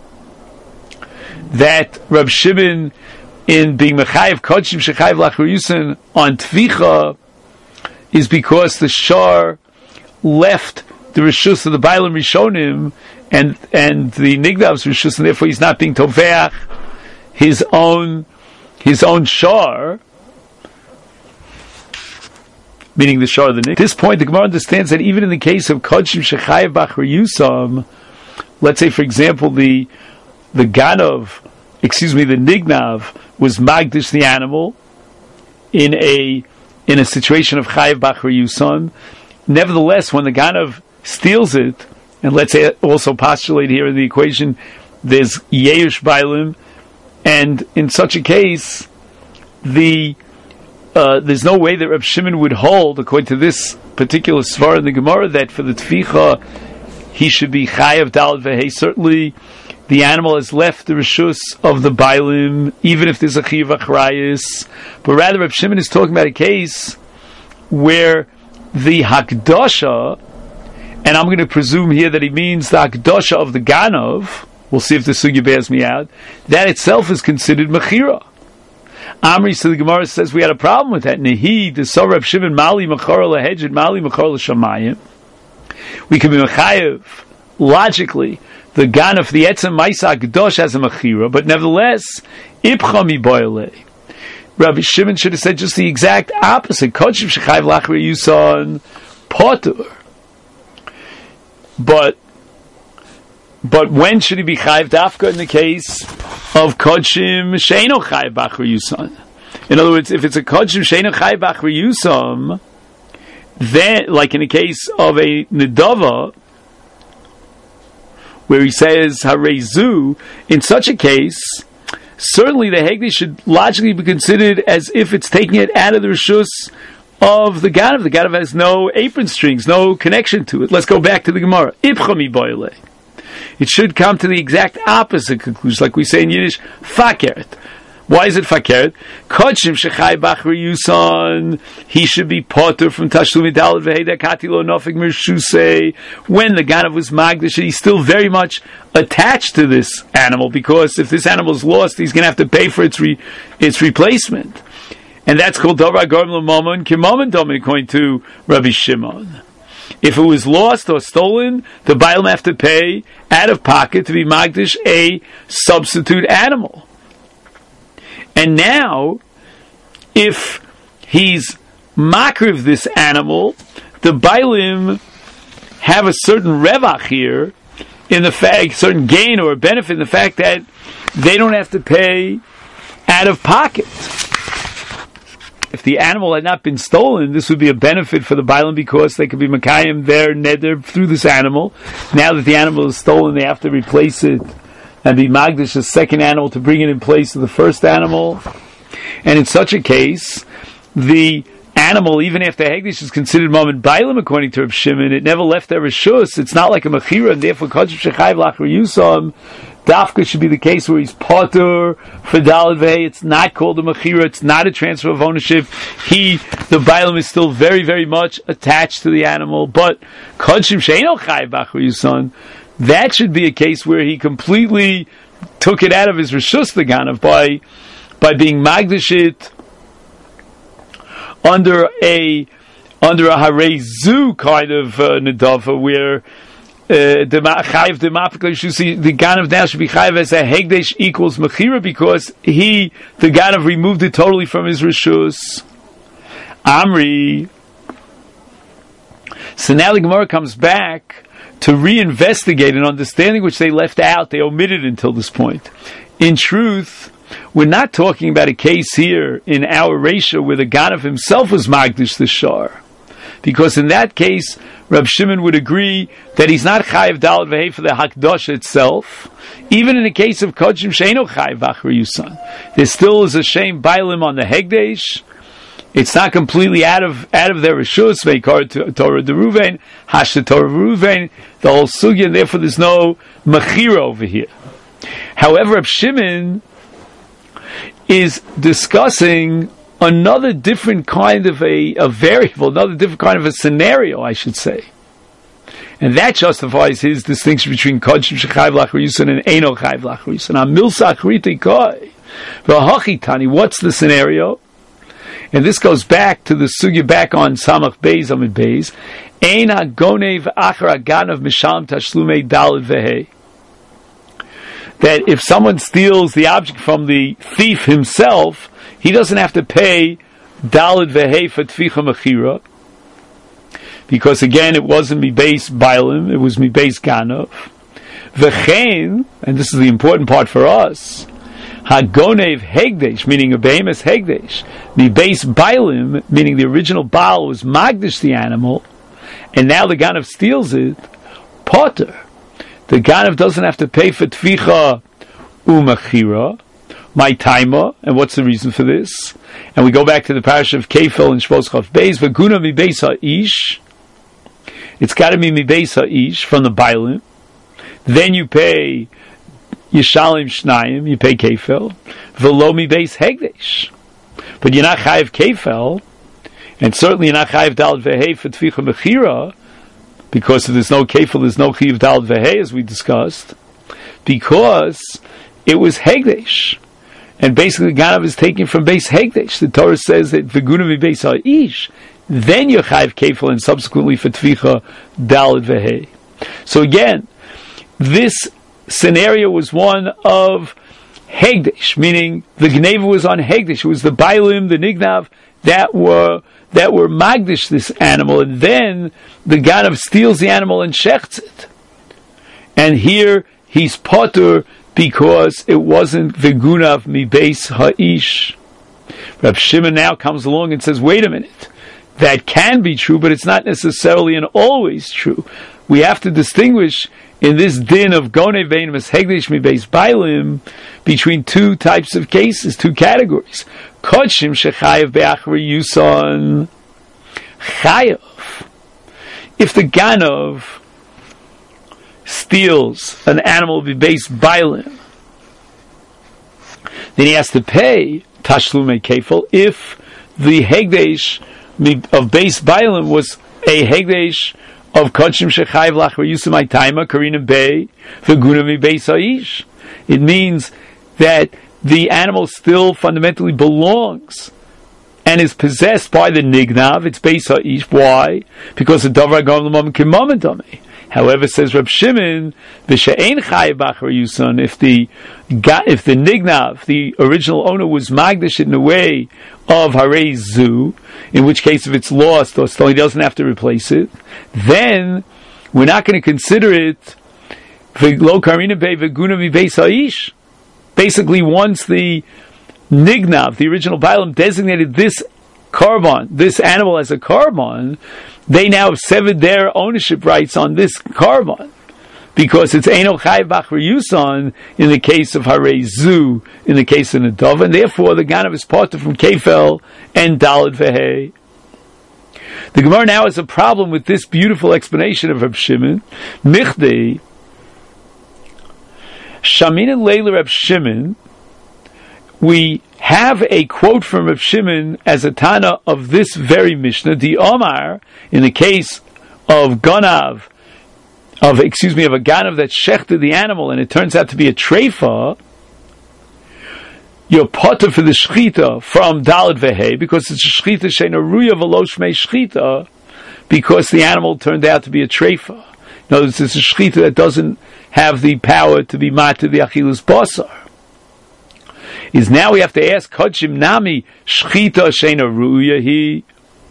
that Rabbi Shimon in being Mechayev Kodshim Shechayev Lachrayusam on Tvicha is because the Shar left the Rishus of the Bailam Rishonim and and the Nigdav's Rishus, and therefore he's not being Toveach his own his own Shar, meaning the Shar of the Nigdav. At this point, the Gemara understands that even in the case of Kodshim Shechayev Bachrayusam, let's say, for example, the the Ganov, excuse me, the Nignav was Magdish the animal in a in a situation of Chayev Bachrayusam. Nevertheless, when the Ganav steals it, and let's say also postulate here in the equation, there's Yeush Bailim, and in such a case, the uh, there's no way that Reb Shimon would hold, according to this particular Svar in the Gemara, that for the Tficha he should be Chayev Daled Vehei. Certainly, the animal has left the Rishus of the Bailim, even if there's a Chiv Achrayis. But rather, Reb Shimon is talking about a case where the Hakdasha, and I'm going to presume here that he means the Hakdasha of the Ganov, we'll see if the Sugya bears me out, that itself is considered Mechira. Amri, so the Gemara says we had a problem with that. Nehi, the Sor Reb Shimon, Mali Mechar Lahejid, Mali Mechar L'Shamayim. We can be Mechayev, logically, the Ganov, the Etzem Maisa Hakdosh has a Mechira, but nevertheless, Ipcha Mi Boile. Rabbi Shimon should have said just the exact opposite. Kodshim Shechayev Lachrayusam Potur. But but when should he be Chayev Dafka in the case of Kodshim Sheino Chayev Bachrayusam? In other words, if it's a Kodshim Sheino Chayev Bachrayusam, then, like in the case of a Nedava, where he says Harezu, in such a case, certainly the Hegdish should logically be considered as if it's taking it out of the Rishus of the Ganav. The Ganav has no apron strings, no connection to it. Let's go back to the Gemara. Ipchami boile. It should come to the exact opposite conclusion, like we say in Yiddish, fakert. Why is it fakert? Kodshim shechai bachrayusam, he should be potter from tashlumi dalad v'heda katilo nofik mershusei. When the Ganav was magdish, he's still very much attached to this animal, because if this animal is lost, he's going to have to pay for its re, its replacement. And that's called Dovar Gorm L'Mamon Kimamon Domin, according to Rabbi Shimon. If it was lost or stolen, the Bailam have to pay out of pocket to be magdish a substitute animal. And now, if he's makriv this animal, the Bailim have a certain revach here, in the fact, certain gain or benefit in the fact that they don't have to pay out of pocket. if the animal had not been stolen, this would be a benefit for the Bailam because they could be Makayim their neder through this animal. Now that the animal is stolen, they have to replace it and be Magdish a second animal to bring it in place of the first animal. And in such a case, the animal, even after Hegdish, is considered Moment Bailam according to Reb Shimon. It never left their Rishus. It's not like a Mechira, and therefore Kodshim Shechayv Lachar Yusam. Dafka should be the case where he's potter for Daled Vehei. It's not called a Mechira. It's not a transfer of ownership. He, the Bailam, is still very, very much attached to the animal. But Kodshim Sheino Chayv Lachar Yusam, that should be a case where he completely took it out of his Rishus the Ganav by by being Magdashit under a under a Harezu kind of uh, Nedava where the Chayiv Demapik should see the Ganav now should be Chayiv as a Hegdesh equals Mechira because he the Ganav removed it totally from his Rishus. Amri. So now the Gemara comes back to reinvestigate an understanding which they left out, they omitted until this point. In truth, we're not talking about a case here in our ratio where the Ganav himself was Magdish the Shar. Because in that case, Reb Shimon would agree that he's not Chayiv Daled Vehei for the Hakdosh itself. Even in the case of Kodshim Sheino Chayiv Achar Yusan, there still is a shame Bailim on the Hegdesh. It's not completely out of out of their rishus. Veikar Torah de Ruvain, Hashta Torah Ruvain, the whole sugya, and therefore there's no mechira over here. However, Reb Shimon is discussing another different kind of a, a variable, another different kind of a scenario, I should say, and that justifies his distinction between Kodshim Shechayv Lachar Yusan and Eino Chayv Lachar Yusan. Amilsa Achriti Koi, V'Hachitani. What's the scenario? And this goes back to the sugya back on Samach Beis Amid Beis. Ein hagonev achar haganav misham tashlumei daled vehei. That if someone steals the object from the thief himself, he doesn't have to pay daled vehei for tficha mechira, because again it wasn't mi beis bailim, it was mi beis ganav. V'chein, and this is the important part for us, Hagonev Hegdesh, meaning a behemoth Hegdesh, the base Bailim, meaning the original Baal was Magdish the animal, and now the Ganav steals it, Potter. The Ganav doesn't have to pay for Tvicha Umachira, my timer, and what's the reason for this? And we go back to the parish of Kefel and Shvos Chav Beis, Vaguna mi Beis HaIsh, it's got to be mi Beis HaIsh from the Bailim, then you pay Yishalim Shnayim, you pay Kefel, Velo mi Beis Hegdesh. But you're not Chayiv Kefel, and certainly you're not Chayiv Daled Vehei for Tficha Mechira, because if there's no Kefel, there's no Chayiv Daled Vehei, as we discussed, because it was Hegdesh. And basically Ganav is taken from Beis Hegdesh. The Torah says that V'guna mi Beis HaIsh, then you're Chayiv Kefel, and subsequently for Tficha Daled Vehei. So again, this scenario was one of Hegdesh, meaning the Gneva was on Hegdesh. It was the Bailim, the Nignav that were that were Magdish this animal, and then the Ganav steals the animal and shechts it. And here he's potter because it wasn't V'gunav mi Beis HaIsh. Reb Shimon now comes along and says, wait a minute, that can be true, but it's not necessarily and always true. We have to distinguish in this din of Gonev Behemoth Hegdesh mi Beis Bailim between two types of cases, two categories. Kodshim Shechayev Be'achri Yuson Chayev. If the Ganav steals an animal mi Beis Bailim, then he has to pay Tashlume Kefel if the Hegdesh of Beis Bailim was a Hegdesh of Kodshim Shechayev Lachar Yusamai Taima Karina Bay V'guna mi Beis HaIsh. It means that the animal still fundamentally belongs and is possessed by the Nignav. It's Beis HaIsh. Why? Because the Davar Gam L'mam Kimam Dami. However, says Reb Shimon, V'she'ein Chayev B'achar Yusan, if the if the Nignav, the original owner, was Magdish in the way of Harei Zu, in which case if it's lost or stolen, he doesn't have to replace it, then we're not going to consider it V'lo Karina Bei V'guna mi Beis HaIsh. Basically, once the Nignav, the original Bailam, designated this carbon, this animal as a carbon, they now have severed their ownership rights on this carbon, because it's Eino Chayiv B'Achar Yuson in the case of Harei Zu, in the case of Nadav, and therefore the Ganav is parted from Kefel and Daled Vehei. The Gemara now has a problem with this beautiful explanation of Reb Shimon. Michdei Shamin and Leila Reb Shimon, we have a quote from Reb Shimon as a Tana of this very Mishnah, Di Omar, in the case of Ganav, of, excuse me, of a Ganav that shechted the animal and it turns out to be a treifa, you're potter for the shchita from Daled Vehei, because it's a shchita sheina ruya v'lo shmei shchita, because the animal turned out to be a treifa. In other words, it's a shchita that doesn't have the power to be mat to the achilus basar. Is now we have to ask, Kodshim Nami Shchita Sheina Ruya Hi.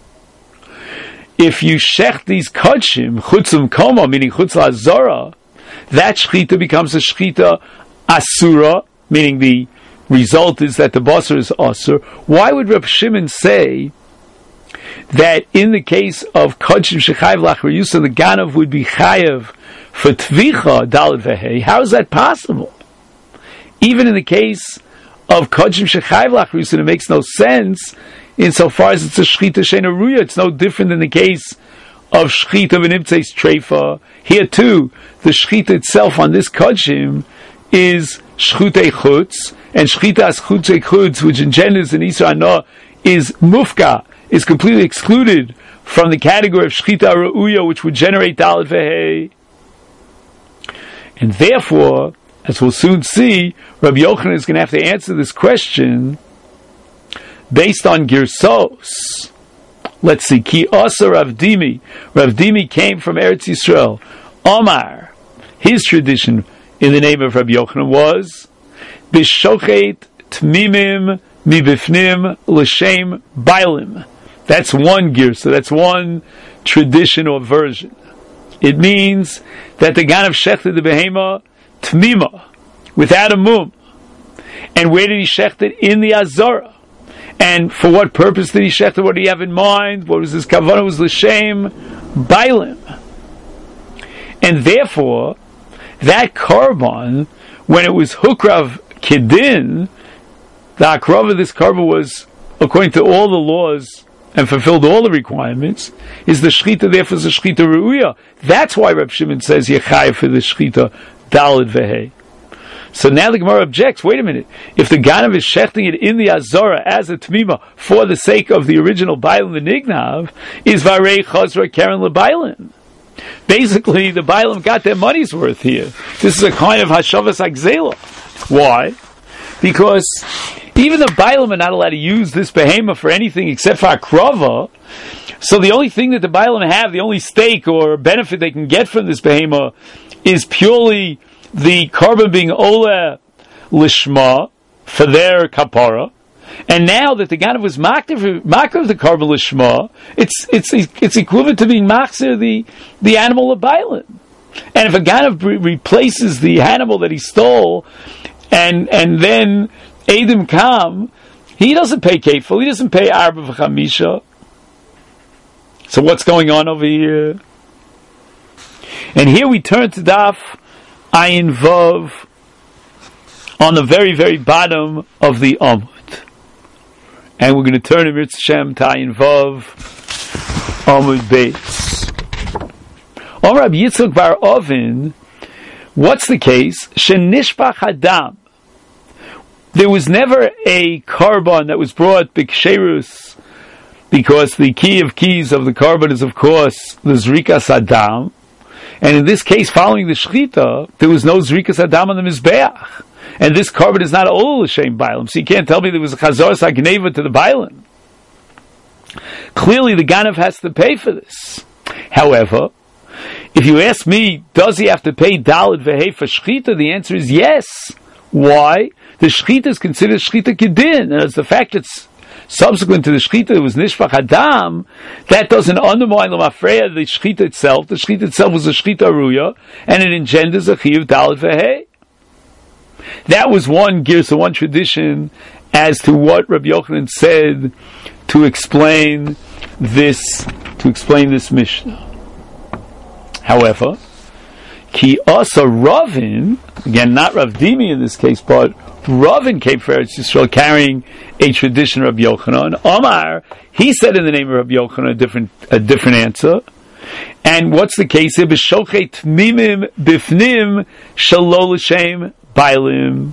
If you shecht these Kodshim, Chutzum Koma, meaning Chutz Azara, that Shchita becomes a Shchita Asura, meaning the result is that the basar is Asur. Why would Reb Shimon say that in the case of Kodshim Shechayev L'Achar Yuson, the Ganav would be Chayev for Tvicha Daled Vehei? How is that possible? Even in the case of Kodshim Shechayev L'Achar Yuson, it makes no sense insofar as it's a Shchita Sheina Ruya. It's no different than the case of Shchita V'Nimtzeis Treifa. Here too, the Shchita itself on this Kodshim is Shchutei Chutz, and Shchita as Chutei Chutz, which engenders an Isra Anah, is Mufka, is completely excluded from the category of Shchita Ruya, which would generate Daled Vehei. And therefore, as we'll soon see, Rabbi Yochanan is going to have to answer this question based on Girsos. Let's see. Ki Asa Rav Dimi. Rav Dimi came from Eretz Yisrael. Omar, his tradition in the name of Rabbi Yochanan was B'shochet Tmimim Mibifnim L'Shem Bailim. That's one Girsa. That's one tradition or version. It means that the Ganav shechted the behema Tmima, without a mum. And where did he shecht it? In the Azara. And for what purpose did he shecht it? What did he have in mind? What was his kavanah? It was l'shem bailim. And therefore, that korban, when it was hukrav kedin, the akrav of this korban was, according to all the laws, and fulfilled all the requirements, is the shchita, therefore is the shchita ru'uya. That's why Reb Shimon says yechai for the shchita Daled Vehei. So now the Gemara objects, wait a minute, if the Ganav is shechting it in the Azara as a Tmima for the sake of the original Bailim the Nignav, is Varei Chazra Karen LeBailim. Basically, the Bailim got their money's worth here. This is a kind of Hashavas Agzela. Why? Because even the Bailim are not allowed to use this behema for anything except for Akrava. So the only thing that the Bailim have, the only stake or benefit they can get from this behema, is purely the carbon being Ola Lishma for their kapara. And now that the Ganav was makar of the carbon Lishma, it's it's it's equivalent to being makar the the animal of Bailim. And if a Ganav re- replaces the animal that he stole, and and then Edim Kam, he doesn't pay kefil, he doesn't pay Arba v'chamisha. So what's going on over here? And here we turn to Daf Ayin Vav on the very, very bottom of the Amud. And we're going to turn to Mirz Hashem to Ayin Vav Amud Beis. Om Rabbi Yitzchak Bar Ovin, what's the case? Shenishpach Hadam. There was never a carbon that was brought b'ksherus, because the key of keys of the carbon is, of course, the Zrikas Adam. And in this case, following the Shechita, there was no Zrikas Adam on the Mizbeach. And this carbon is not Ol L'Shem Bailim. So you can't tell me there was a Chazoras HaGneva to the Bailim. Clearly, the Ganav has to pay for this. However, if you ask me, does he have to pay Daled Vehei for Shechita? The answer is yes. Why? The Shechita is considered Shechita Kedin. And it's the fact it's subsequent to the Shechita, it was Nishpach Adam, that doesn't undermine the Mafreya, the Shechita itself. The Shechita itself was a Shechita Ruya, and it engenders a Chiyuv Daled Vehei. That was one girsa, one tradition as to what Rabbi Yochanan said to explain this to explain this Mishnah. However, Ki Asa Ravin, again not Rav Dimi in this case, but Ravin came for Eretz Yisrael carrying a tradition of Rabbi Yochanan. Omar, he said in the name of Rabbi Yochanan a different a different answer. And what's the case here? B'shochet tmimim bifnim shalol l'shem bailim.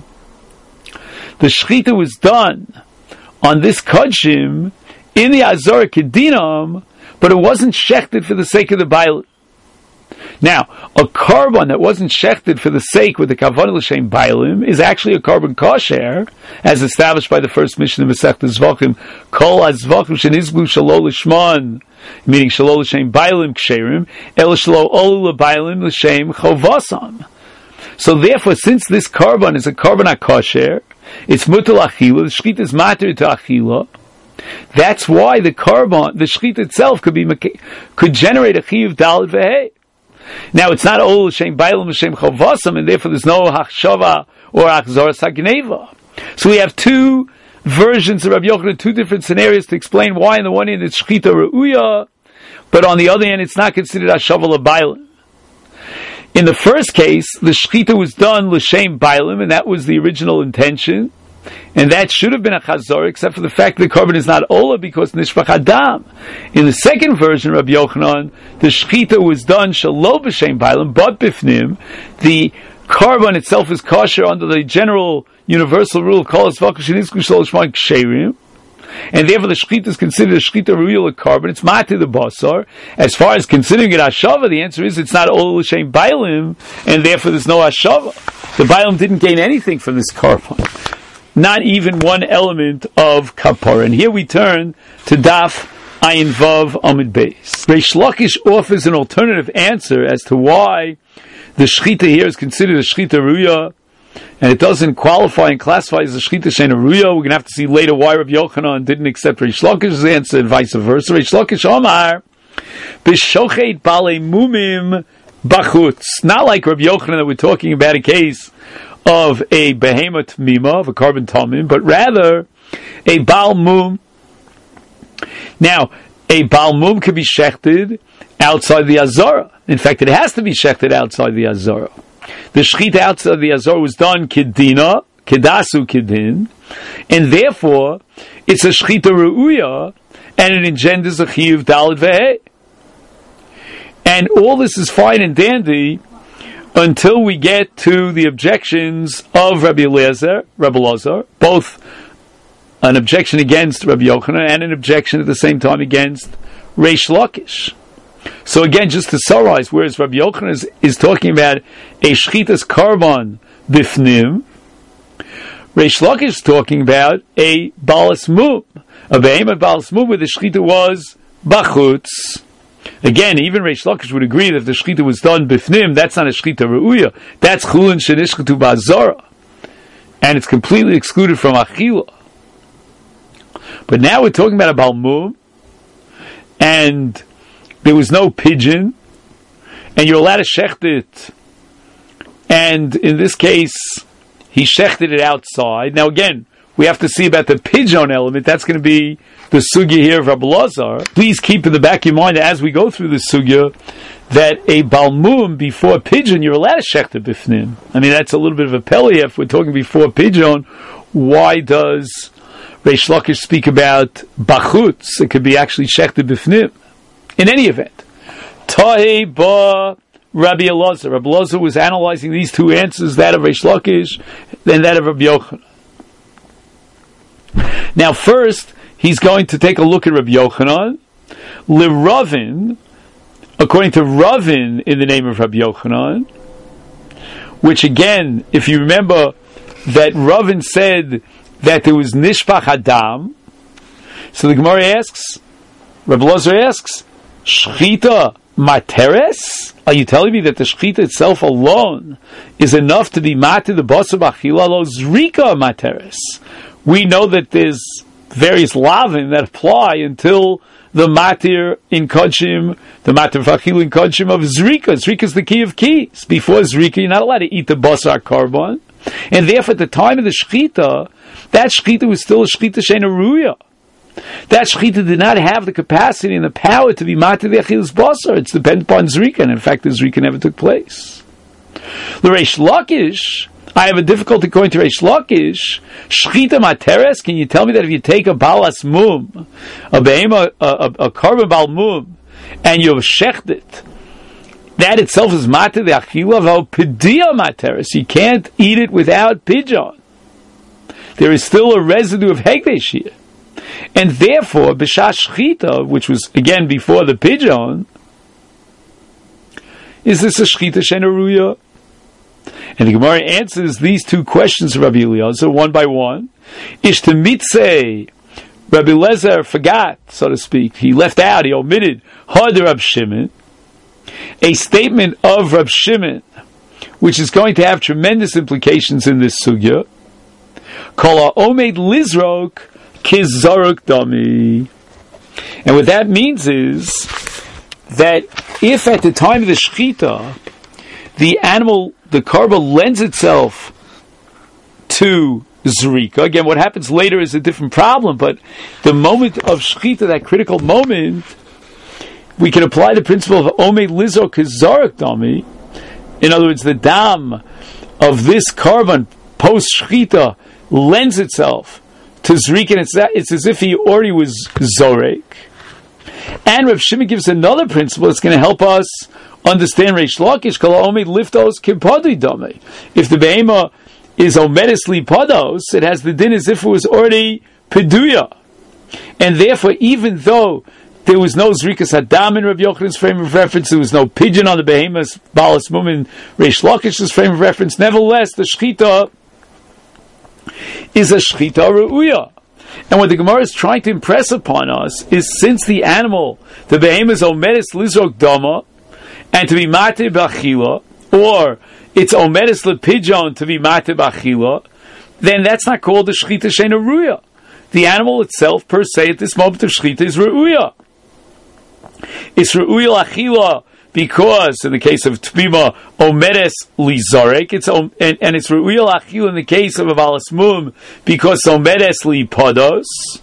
The shechita was done on this kodshim in the Azor Kedinam, but it wasn't shechted for the sake of the bailim. Now, a carbon that wasn't shechted for the sake with the kavanah l'shem bailim is actually a carbon kosher, as established by the first Mishnah of Masechta Zvachim. Kol azvachim shenizbu shalol l'shman, meaning shalol l'shem bailim ksherim, el shalol olu l'bailim l'shem chovasam. So therefore, since this carbon is a carbon kosher, it's mutal achila, the shechita is matter to achila. That's why the carbon, the shechita itself, could be could generate a chiyuv daled vehei. Now, it's not ol l'shem bailim l'shem chovasam, and therefore there's no hachshava or achzoras hagneva. So we have two versions of Rabbi Yochanan, two different scenarios to explain why on the one hand it's shechita re'uya, but on the other hand it's not considered hashava l'bailim. In the first case, the shechita was done l'shem bailim, and that was the original intention, and that should have been a chazor, except for the fact that the carbon is not ola because nishpach adam. In the second version, Rabbi Yochanan, the shechita was done shalo b'shem bailim, but bifnim, the carbon itself is kosher under the general universal rule of kol asvach shenizku shalosh shman ksherim, and therefore the shechita is considered a shechita real carbon. It's mati the basar. As far as considering it hashava, the answer is it's not ola l'shem bailim, and therefore there's no hashava. The bailim didn't gain anything from this carbon. Not even one element of kapara. And here we turn to Daf Ayin Vav Amid Beis. Reish Lakish offers an alternative answer as to why the shechita here is considered a shechita ruya, and it doesn't qualify and classify as a shechita sheina ruya. We're going to have to see later why Rabbi Yochanan didn't accept Reish Lakish's answer and vice versa. Reish Lakish Omar b'shochet balei mumim bachutz. Not like Rabbi Yochanan that we're talking about a case of a behemoth mima, of a carbon tamim, but rather a bal mum. Now, a bal mum could be shechted outside the Azara. In fact, it has to be shechted outside the Azara. The shechita outside the Azara was done kidina, kedasu kidin, and therefore it's a shechita re'uya, and it engenders a chiyuv daled vehei. And all this is fine and dandy until we get to the objections of Rabbi Eliezer, Rabbi Elazar, both an objection against Rabbi Yochanan and an objection at the same time against Reish Lakish. So again, just to summarize, whereas Rabbi Yochanan is, is talking about a shchitas carbon bifnim, Reish Lakish is talking about a balas mum, a behemoth balas mum where the shchita was bachutz. Again, even Reish Lakish would agree that if the shechita was done bifnim, that's not a shechita re'uya. That's chulin shenishchatu ba'azara, and it's completely excluded from achila. But now we're talking about a balmum, and there was no pigeon, and you're allowed to shecht it. And in this case, he shechted it outside. Now again, we have to see about the pigeon element. That's going to be the sugya here of Rabbi Elazar. Please keep in the back of your mind as we go through this sugya that a balmum before pigeon, you're allowed to shecht bifnim. I mean, that's a little bit of a peli if we're talking before pigeon. Why does Reish Lakish speak about bachutz? It could be actually shecht bifnim. In any event, Tahe ba Rabbi Elazar. Rabbi Elazar was analyzing these two answers, that of Reish Lakish and that of Rabbi Yochanan. Now, first, he's going to take a look at Rabbi Yochanan. L'Ravin, according to Ravin in the name of Rabbi Yochanan, which again, if you remember that Ravin said that there was Nishpach Adam, so the Gemara asks, Rabbi Elazar asks, Shchita Materes? Are you telling me that the Shchita itself alone is enough to be Mati the Basar B'Achila Lo Zrika Materes? We know that there's various lavin that apply until the matir in kodshim, the matir v'achil in kodshim of zrika. Zrika is the key of keys. Before zrika, you're not allowed to eat the basar carbon, and therefore at the time of the shechita, that shechita was still a shechita sheina ruya. That shechita did not have the capacity and the power to be matir the achilas basar. It's dependent upon zrika, and in fact, the zrika never took place. The Reish Lakish, I have a difficulty going to Reish Lakish. Shechita materes. Can you tell me that if you take a balas mum, a behema, a, a, a carbon bal mum, and you shecht it, that itself is matir the achila of pedia materes. You can't eat it without pidyon. There is still a residue of hegdesh here. And therefore, b'shas shchita, which was again before the pidyon, is this a shchita she'eina ruya? And the Gemara answers these two questions of Rabbi Eliezer one by one. Ish to mitzeh, Rabbi Eliezer forgot, so to speak. He left out, he omitted Had Rab Shimon, a statement of Rab Shimon, which is going to have tremendous implications in this sugya. Kol ha'omed lizrok kizaruk dami. And what that means is that if at the time of the shechita, the animal, the karba lends itself to zrika. Again, what happens later is a different problem, but the moment of shechita, that critical moment, we can apply the principle of omed lizrok kizaruk dami. In other words, the dam of this karban post shechita lends itself to zrika, and it's, that, it's as if he already was zorek. And Rav Shimon gives another principle that's going to help us understand Reish Lakish. Kol ha'omed liftos kipadi dame. If the behema is omedesli pados, it has the din as if it was already peduya, and therefore, even though there was no zrikas hadam in Rav Yochanan's frame of reference, there was no pigeon on the behemoth's balas mum in Reish Lakish's frame of reference, nevertheless, the shchita is a shchita re'uya. And what the Gemara is trying to impress upon us is, since the animal, the behemoth is omedis lizrok dama, and to be matir b'achila, or it's omedis lepijon to be matir b'achila, then that's not called the shchita she'eina ruya. The animal itself, per se, at this moment of shchita, is re'uya. It's re'uya l'achila, because in the case of tmima omedes lizarek, it's and, and it's re'uya l'achila in the case of a balas mum, because omedes lipados,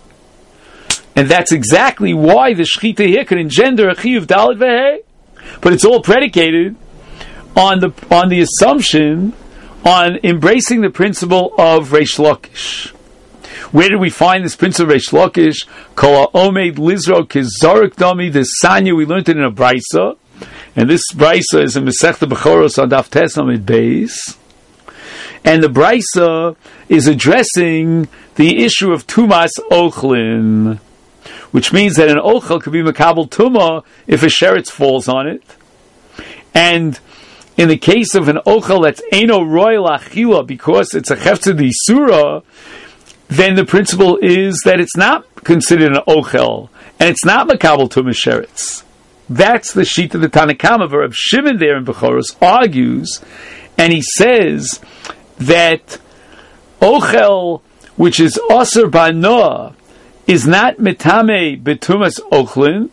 and that's exactly why the shechita here could engender a chiyuv daled vehei. But it's all predicated on the on the assumption, on embracing the principle of Reish Lakish. Where did we find this principle of Reish Lakish? Kol ha'omed lizrok kizaruk dami. The sanya, we learned it in a brisa. And this brisa is in Masechta Bechoros on Daf Tes Amid Beis. And the brisa is addressing the issue of Tumas Ochlin, which means that an Ochel could be Makabel Tuma if a sheretz falls on it. And in the case of an Ochel that's Eino Royal Achila, because it's a Cheftzah D'Isura, then the principle is that it's not considered an Ochel, and it's not Makabel Tuma sheretz. That's the sheet of the Tanakama. Rav Shimon there in Bechoros argues, and he says that Ochel, which is Aser Banoah, is not Metame Betumas Ochlin.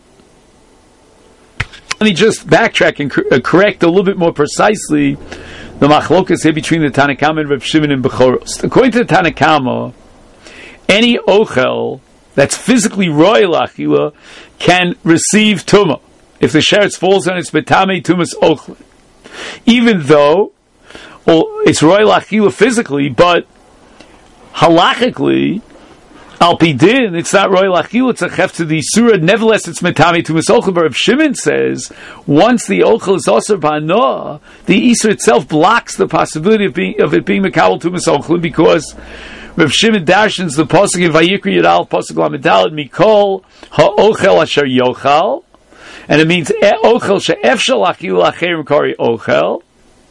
Let me just backtrack and cor- uh, correct a little bit more precisely the machlokas here between the Tanakama and Rav Shimon in Bechoros. According to the Tanakama, any Ochel that's physically royal achila can receive Tumah. If the sheretz falls on its betame tumas ochlin, even though well, it's royal achila physically, but halachically, al pidin, it's not royal achila, it's a cheftzah d'isura. Nevertheless, it's metame tumas ochlin. But Rav Shimon says once the ochel is aser b'anoah, the isur itself blocks the possibility of being of it being mekabel tumas ochlin, because Rav Shimon darshans the pasuk in Vayikra Yudal pasuk lamedalad mikol ha'ochel asher yochal. And it means ochel she'efshel achilu acherim kari ochel,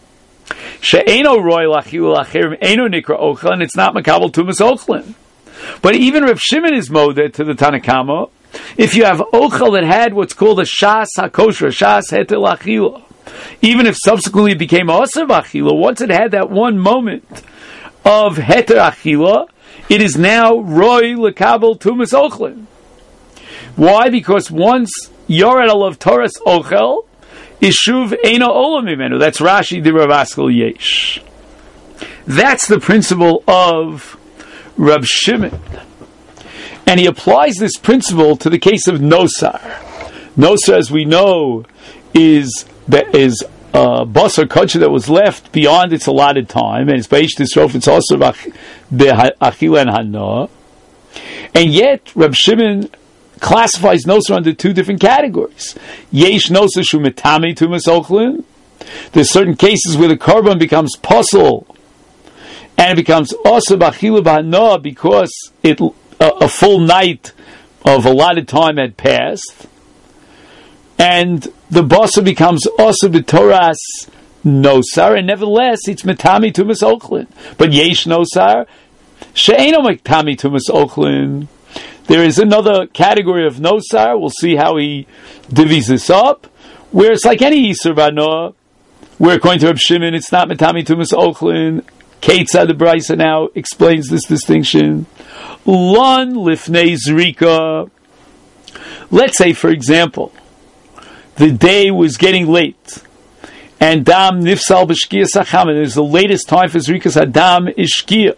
she'eno royal achilu acherim eno nikra ochel, and it's not makabel tumas ochlin. But even Rav Shimon is moded to the Tanakama. If you have ochel that had what's called a shas hakosher, shas hetel achila, even if subsequently it became aser b'achila, once it had that one moment of heter achila, it is now roy lekabel tumas ochlin. Why? Because once Yored alav Torah ochel, ishuv eino olam mimenu. That's Rashi di Rav Askel Yesh. That's the principle of Rab Shimon. And he applies this principle to the case of nosar. Nosar, as we know, is is uh, basar kosher that was left beyond its allotted time, and it's beish tisrof, it's also be'achila and hana. And yet, Reb Shimon classifies nosar under two different categories. Yesh nosar shu metame tumas ochlin. There's certain cases where the korban becomes puzzle, and it becomes also b'achila b'hana because it a, a full night of allotted time had passed, and the basar becomes also b'toras nosar, and nevertheless it's metame tumas ochlin. But yesh nosar she'eno metame tumas ochlin. There is another category of nosar. We'll see how he divvies this up, where it's like any yisur b'hana, where according to Reb Shimon it's not metame tumas ochlin. Keitzad the Brisa now explains this distinction. Lon lifnei zrika. Let's say, for example, the day was getting late, and dam nifsal b'shkia sacham, and it's the latest time for zrikas adam is shkia,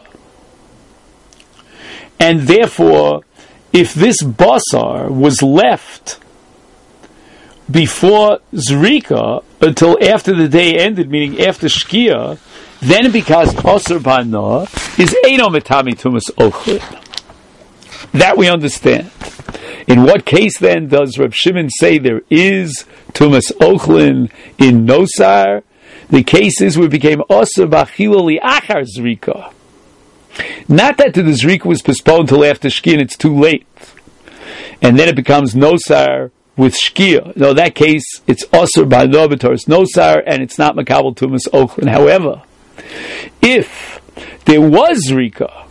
and therefore, if this basar was left before zrika until after the day ended, meaning after shkia, then it becomes osur b'hana is eino metame tumas ochlin. That we understand. In what case then does Reb Shimon say there is tumas ochlin in nosar? The case is where it became osur b'achila li'achar zrika. Not that the zrika was postponed till after shkia and it's too late, and then it becomes nosar with shkia. No, in that case it's osur b'hana b'toras nosar, and it's not makabel tumas ochlin. However, if there was zrika,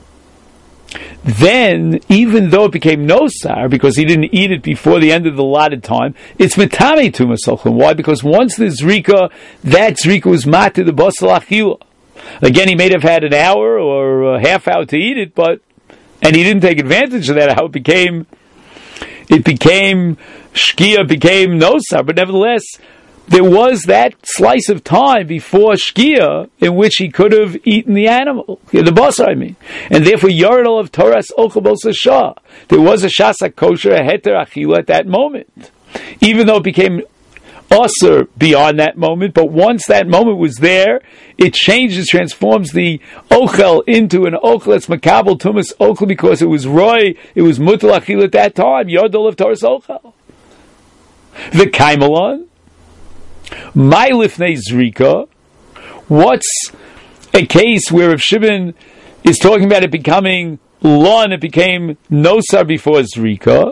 then even though it became nosar because he didn't eat it before the end of the allotted time, it's metame tumas ochlin. Why? Because once the zrika, that zrika was matir the basar achila. Again, he may have had an hour or a half hour to eat it, but and he didn't take advantage of that. How it became, it became shkia, became nosar. But nevertheless, there was that slice of time before shkia in which he could have eaten the animal, the basar, I mean, and therefore yaredol of toras ochel b'osar shah. There was a shasa kosher, a heter achila at that moment, even though it became osur beyond that moment. But once that moment was there, it changes, transforms the ochel into an ochel that's makabel tumas ochel because it was roy, it was mutal achila at that time. Yaredol of toras ochel. The kaimelon. My lifnei zrika. What's a case where if Shimon is talking about it becoming lon, it became nosar before zrika?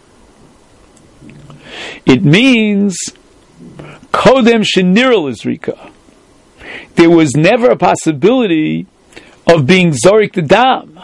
It means kodem shenirel zrika. There was never a possibility of being zorik the dam.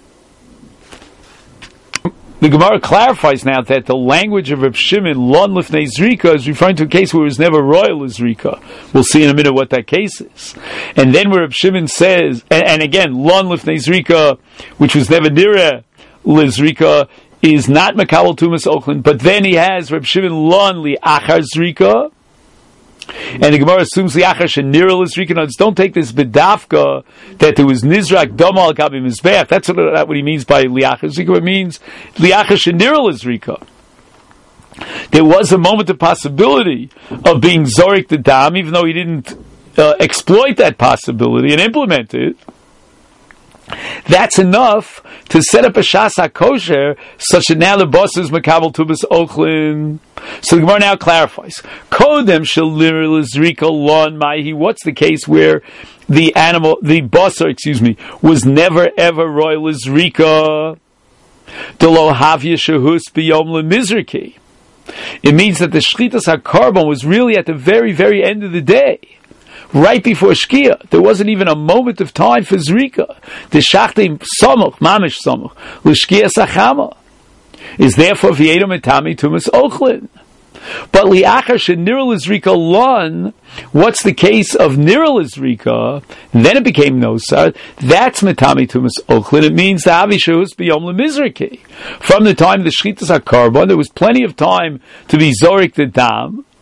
The Gemara clarifies now that the language of Reb Shimon, lon lifnei zrika, is referring to a case where it was never royal zrika. We'll see in a minute what that case is. And then where Reb Shimon says, and, and again, lon lifnei zrika, which was never nira lizrika, is not makabel tumas ochlin, but then he has Reb Shimon lon li achar zrika, and the Gemara assumes liachar shenirel zrika. Don't take this bedafka that there was nizrak dama al gabi mizbeach. That's what, that's what he means by liachar zrika. It means liachar shenirel zrika. There was a moment of possibility of being zorik the dam, even though he didn't uh, exploit that possibility and implement it. That's enough to set up a shasa kosher such that now the boss is makabel tumas ochlin. So the Gemara now clarifies. Kodem shel zrika lon maihi. What's the case where the animal, the basar, excuse me, was never ever royal zrika? Delo havya shehus biyom lemizriki. It means that the shchitas hakarbon was really at the very, very end of the day. Right before Shkia, there wasn't even a moment of time for Zrika. The Shachtim Samuch, Mamish Samuch, L'Shkia Sachama, is therefore V'yedom Etami Tumas Ochlin. But Li'achar Shenirel Zrika Lon, what's the case of Nirel Zrika? Then it became Nosar. That's Metami Tumas Ochlin. It means the Avishus B'yom Lemizriki. From the time the Shchitas HaKarbon, there was plenty of time to be Zorik the Dam.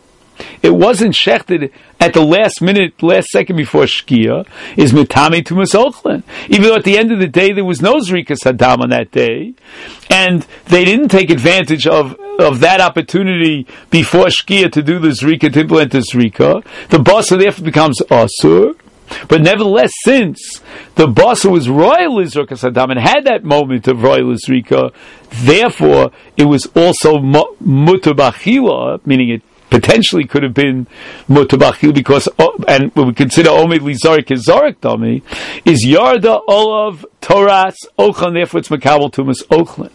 it wasn't shechted at the last minute, last second before Shkia, is Mitame Tumas Ochlin. Even though at the end of the day there was no Zrikas Hadam on that day, and they didn't take advantage of, of that opportunity before Shkia to do the Zrika, to implement the Zrika, the Basa therefore becomes Asur. But nevertheless, since the Basa was royal Zrikas Hadam and had that moment of royal Zrika, therefore it was also Mutar B'Achila, meaning it potentially could have been Mutar B'Achila because, and we consider Omed Lizarik as Zarik Dami, is Yarda Olav Toras Ochlin, therefore it's Makabel Tumas Ochlin.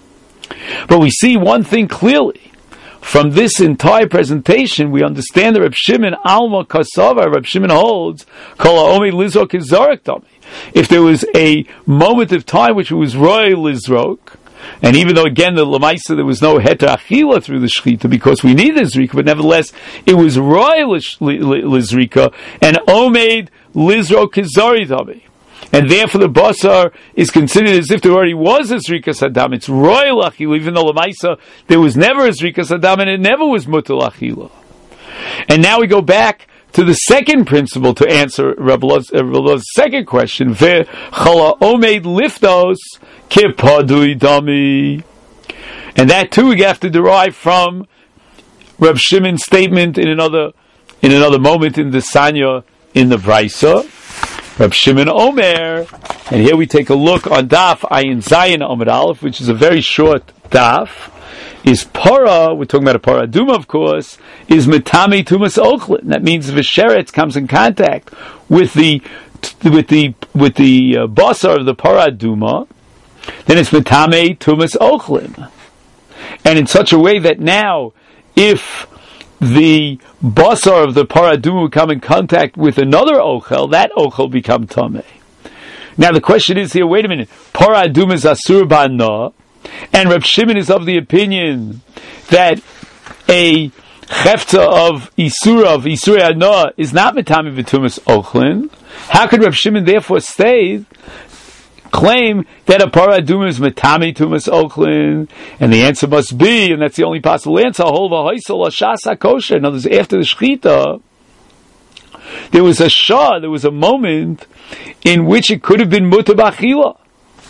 But we see one thing clearly. From this entire presentation, we understand that Reb Shimon Alma Kasava, Reb Shimon holds, Kol Omed Lizrok is Zarik Dami. If there was a moment of time which was royal Lizrok, and even though again the Lamaisa there was no Heter Achila through the Shechita because we need the Zrika, but nevertheless it was royal Lizrika, and Omed Lizrok is Zarik Dami. And therefore the Basar is considered as if there already was a Zrikas Hadam. It's royal Achila, even though Lamaisa there was never a Zrikas Hadam and it never was Mutal Achila. And now we go back to the second principle to answer Rabbalah's uh, second question. Ve chala omed liftos kipadui dami. And that too we have to derive from Reb Shimon's statement in another in another moment in the Sanya in the Braisa. Reb Shimon Omer, and here we take a look on Daf Ayin Zayin Amud Aleph, which is a very short Daf, is Para, we're talking about a Para Duma of course, is Mitami Tumas Ochlin. That means if a sheretz comes in contact with the with the with the uh, basar of the Para Duma, then it's Mitame Tumas Ochlin. And in such a way that now, if the basar of the paradum will come in contact with another ochel, that ochel become tameh. Now the question is here, wait a minute, paradum is asur ba'na, and Reb Shimon is of the opinion that a chefta of isura, of isura anah, is not metami v'tumas ochlin. How could Reb Shimon therefore say, claim that a paradum is metami tumas ochlin? And the answer must be, and that's the only possible answer, hol v'hoisel ashasa kosher. In other words, after the shechita, there was a shah, there was a moment in which it could have been mutar b'achila.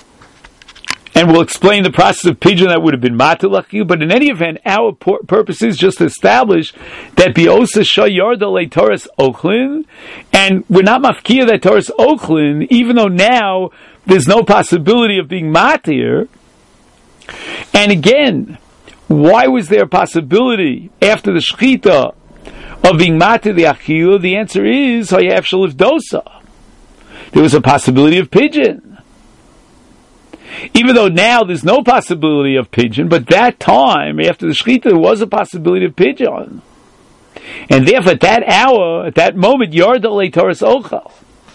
And we'll explain the process of pidyon that would have been matil achila. But in any event, our pur- purpose is just to establish that biosa shah yarda le Torah's ochlin, and we're not mafkia that Torah's ochlin, even though now there's no possibility of being matir. And again, why was there a possibility after the shechita of being matir the achila? The answer is hayav shalif dosa. There was a possibility of pidyon. Even though now there's no possibility of pidyon, but that time after the shechita there was a possibility of pidyon. And therefore at that hour, at that moment, yarda le Torah's ochel.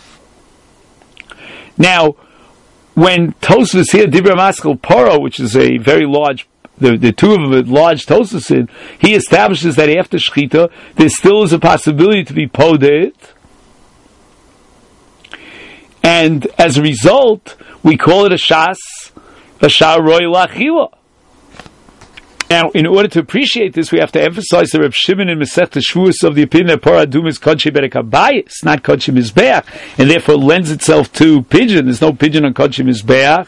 Now, when Tosfos here, Dibra Maskal Paro, which is a very large, the, the two of them are large Tosfos in, he establishes that after Shechita, there still is a possibility to be poded. And as a result, we call it a Shas, a Shah Royal Achila. Now, in order to appreciate this, we have to emphasize the Reb Shimon in Masechta Shavuos of the opinion that Paradum is Kodshei Berek HaBayis, not Kodshei Mizbeach, and therefore lends itself to pidyon. There's no pidyon on Kodshei Mizbeach.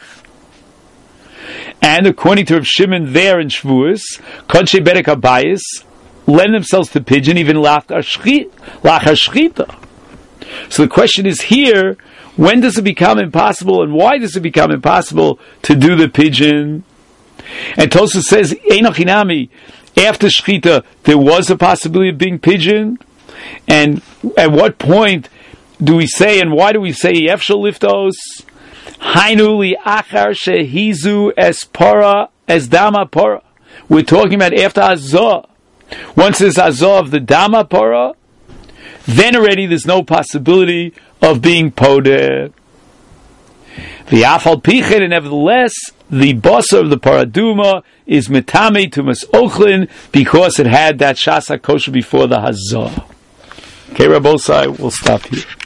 And according to Reb Shimon there in Shavuos, Kodshei Berek HaBayis lend themselves to pidyon even Lachar Shchita. So the question is here, when does it become impossible, and why does it become impossible to do the pidyon? And Tosfos says, Einoch Hinami, after Shechita, there was a possibility of being pidyon. And at what point do we say, and why do we say, Yefshel Liftos, Hainu li achar shehizu es para, es dama para. We're talking about after Azah. Once there's Azah of the dama para, then already there's no possibility of being podeh. The afal pichet, and nevertheless, the basar of the paraduma is metame tumas ochlin because it had that shasa kosher before the hazah. Okay, Rabbosai, we'll stop here.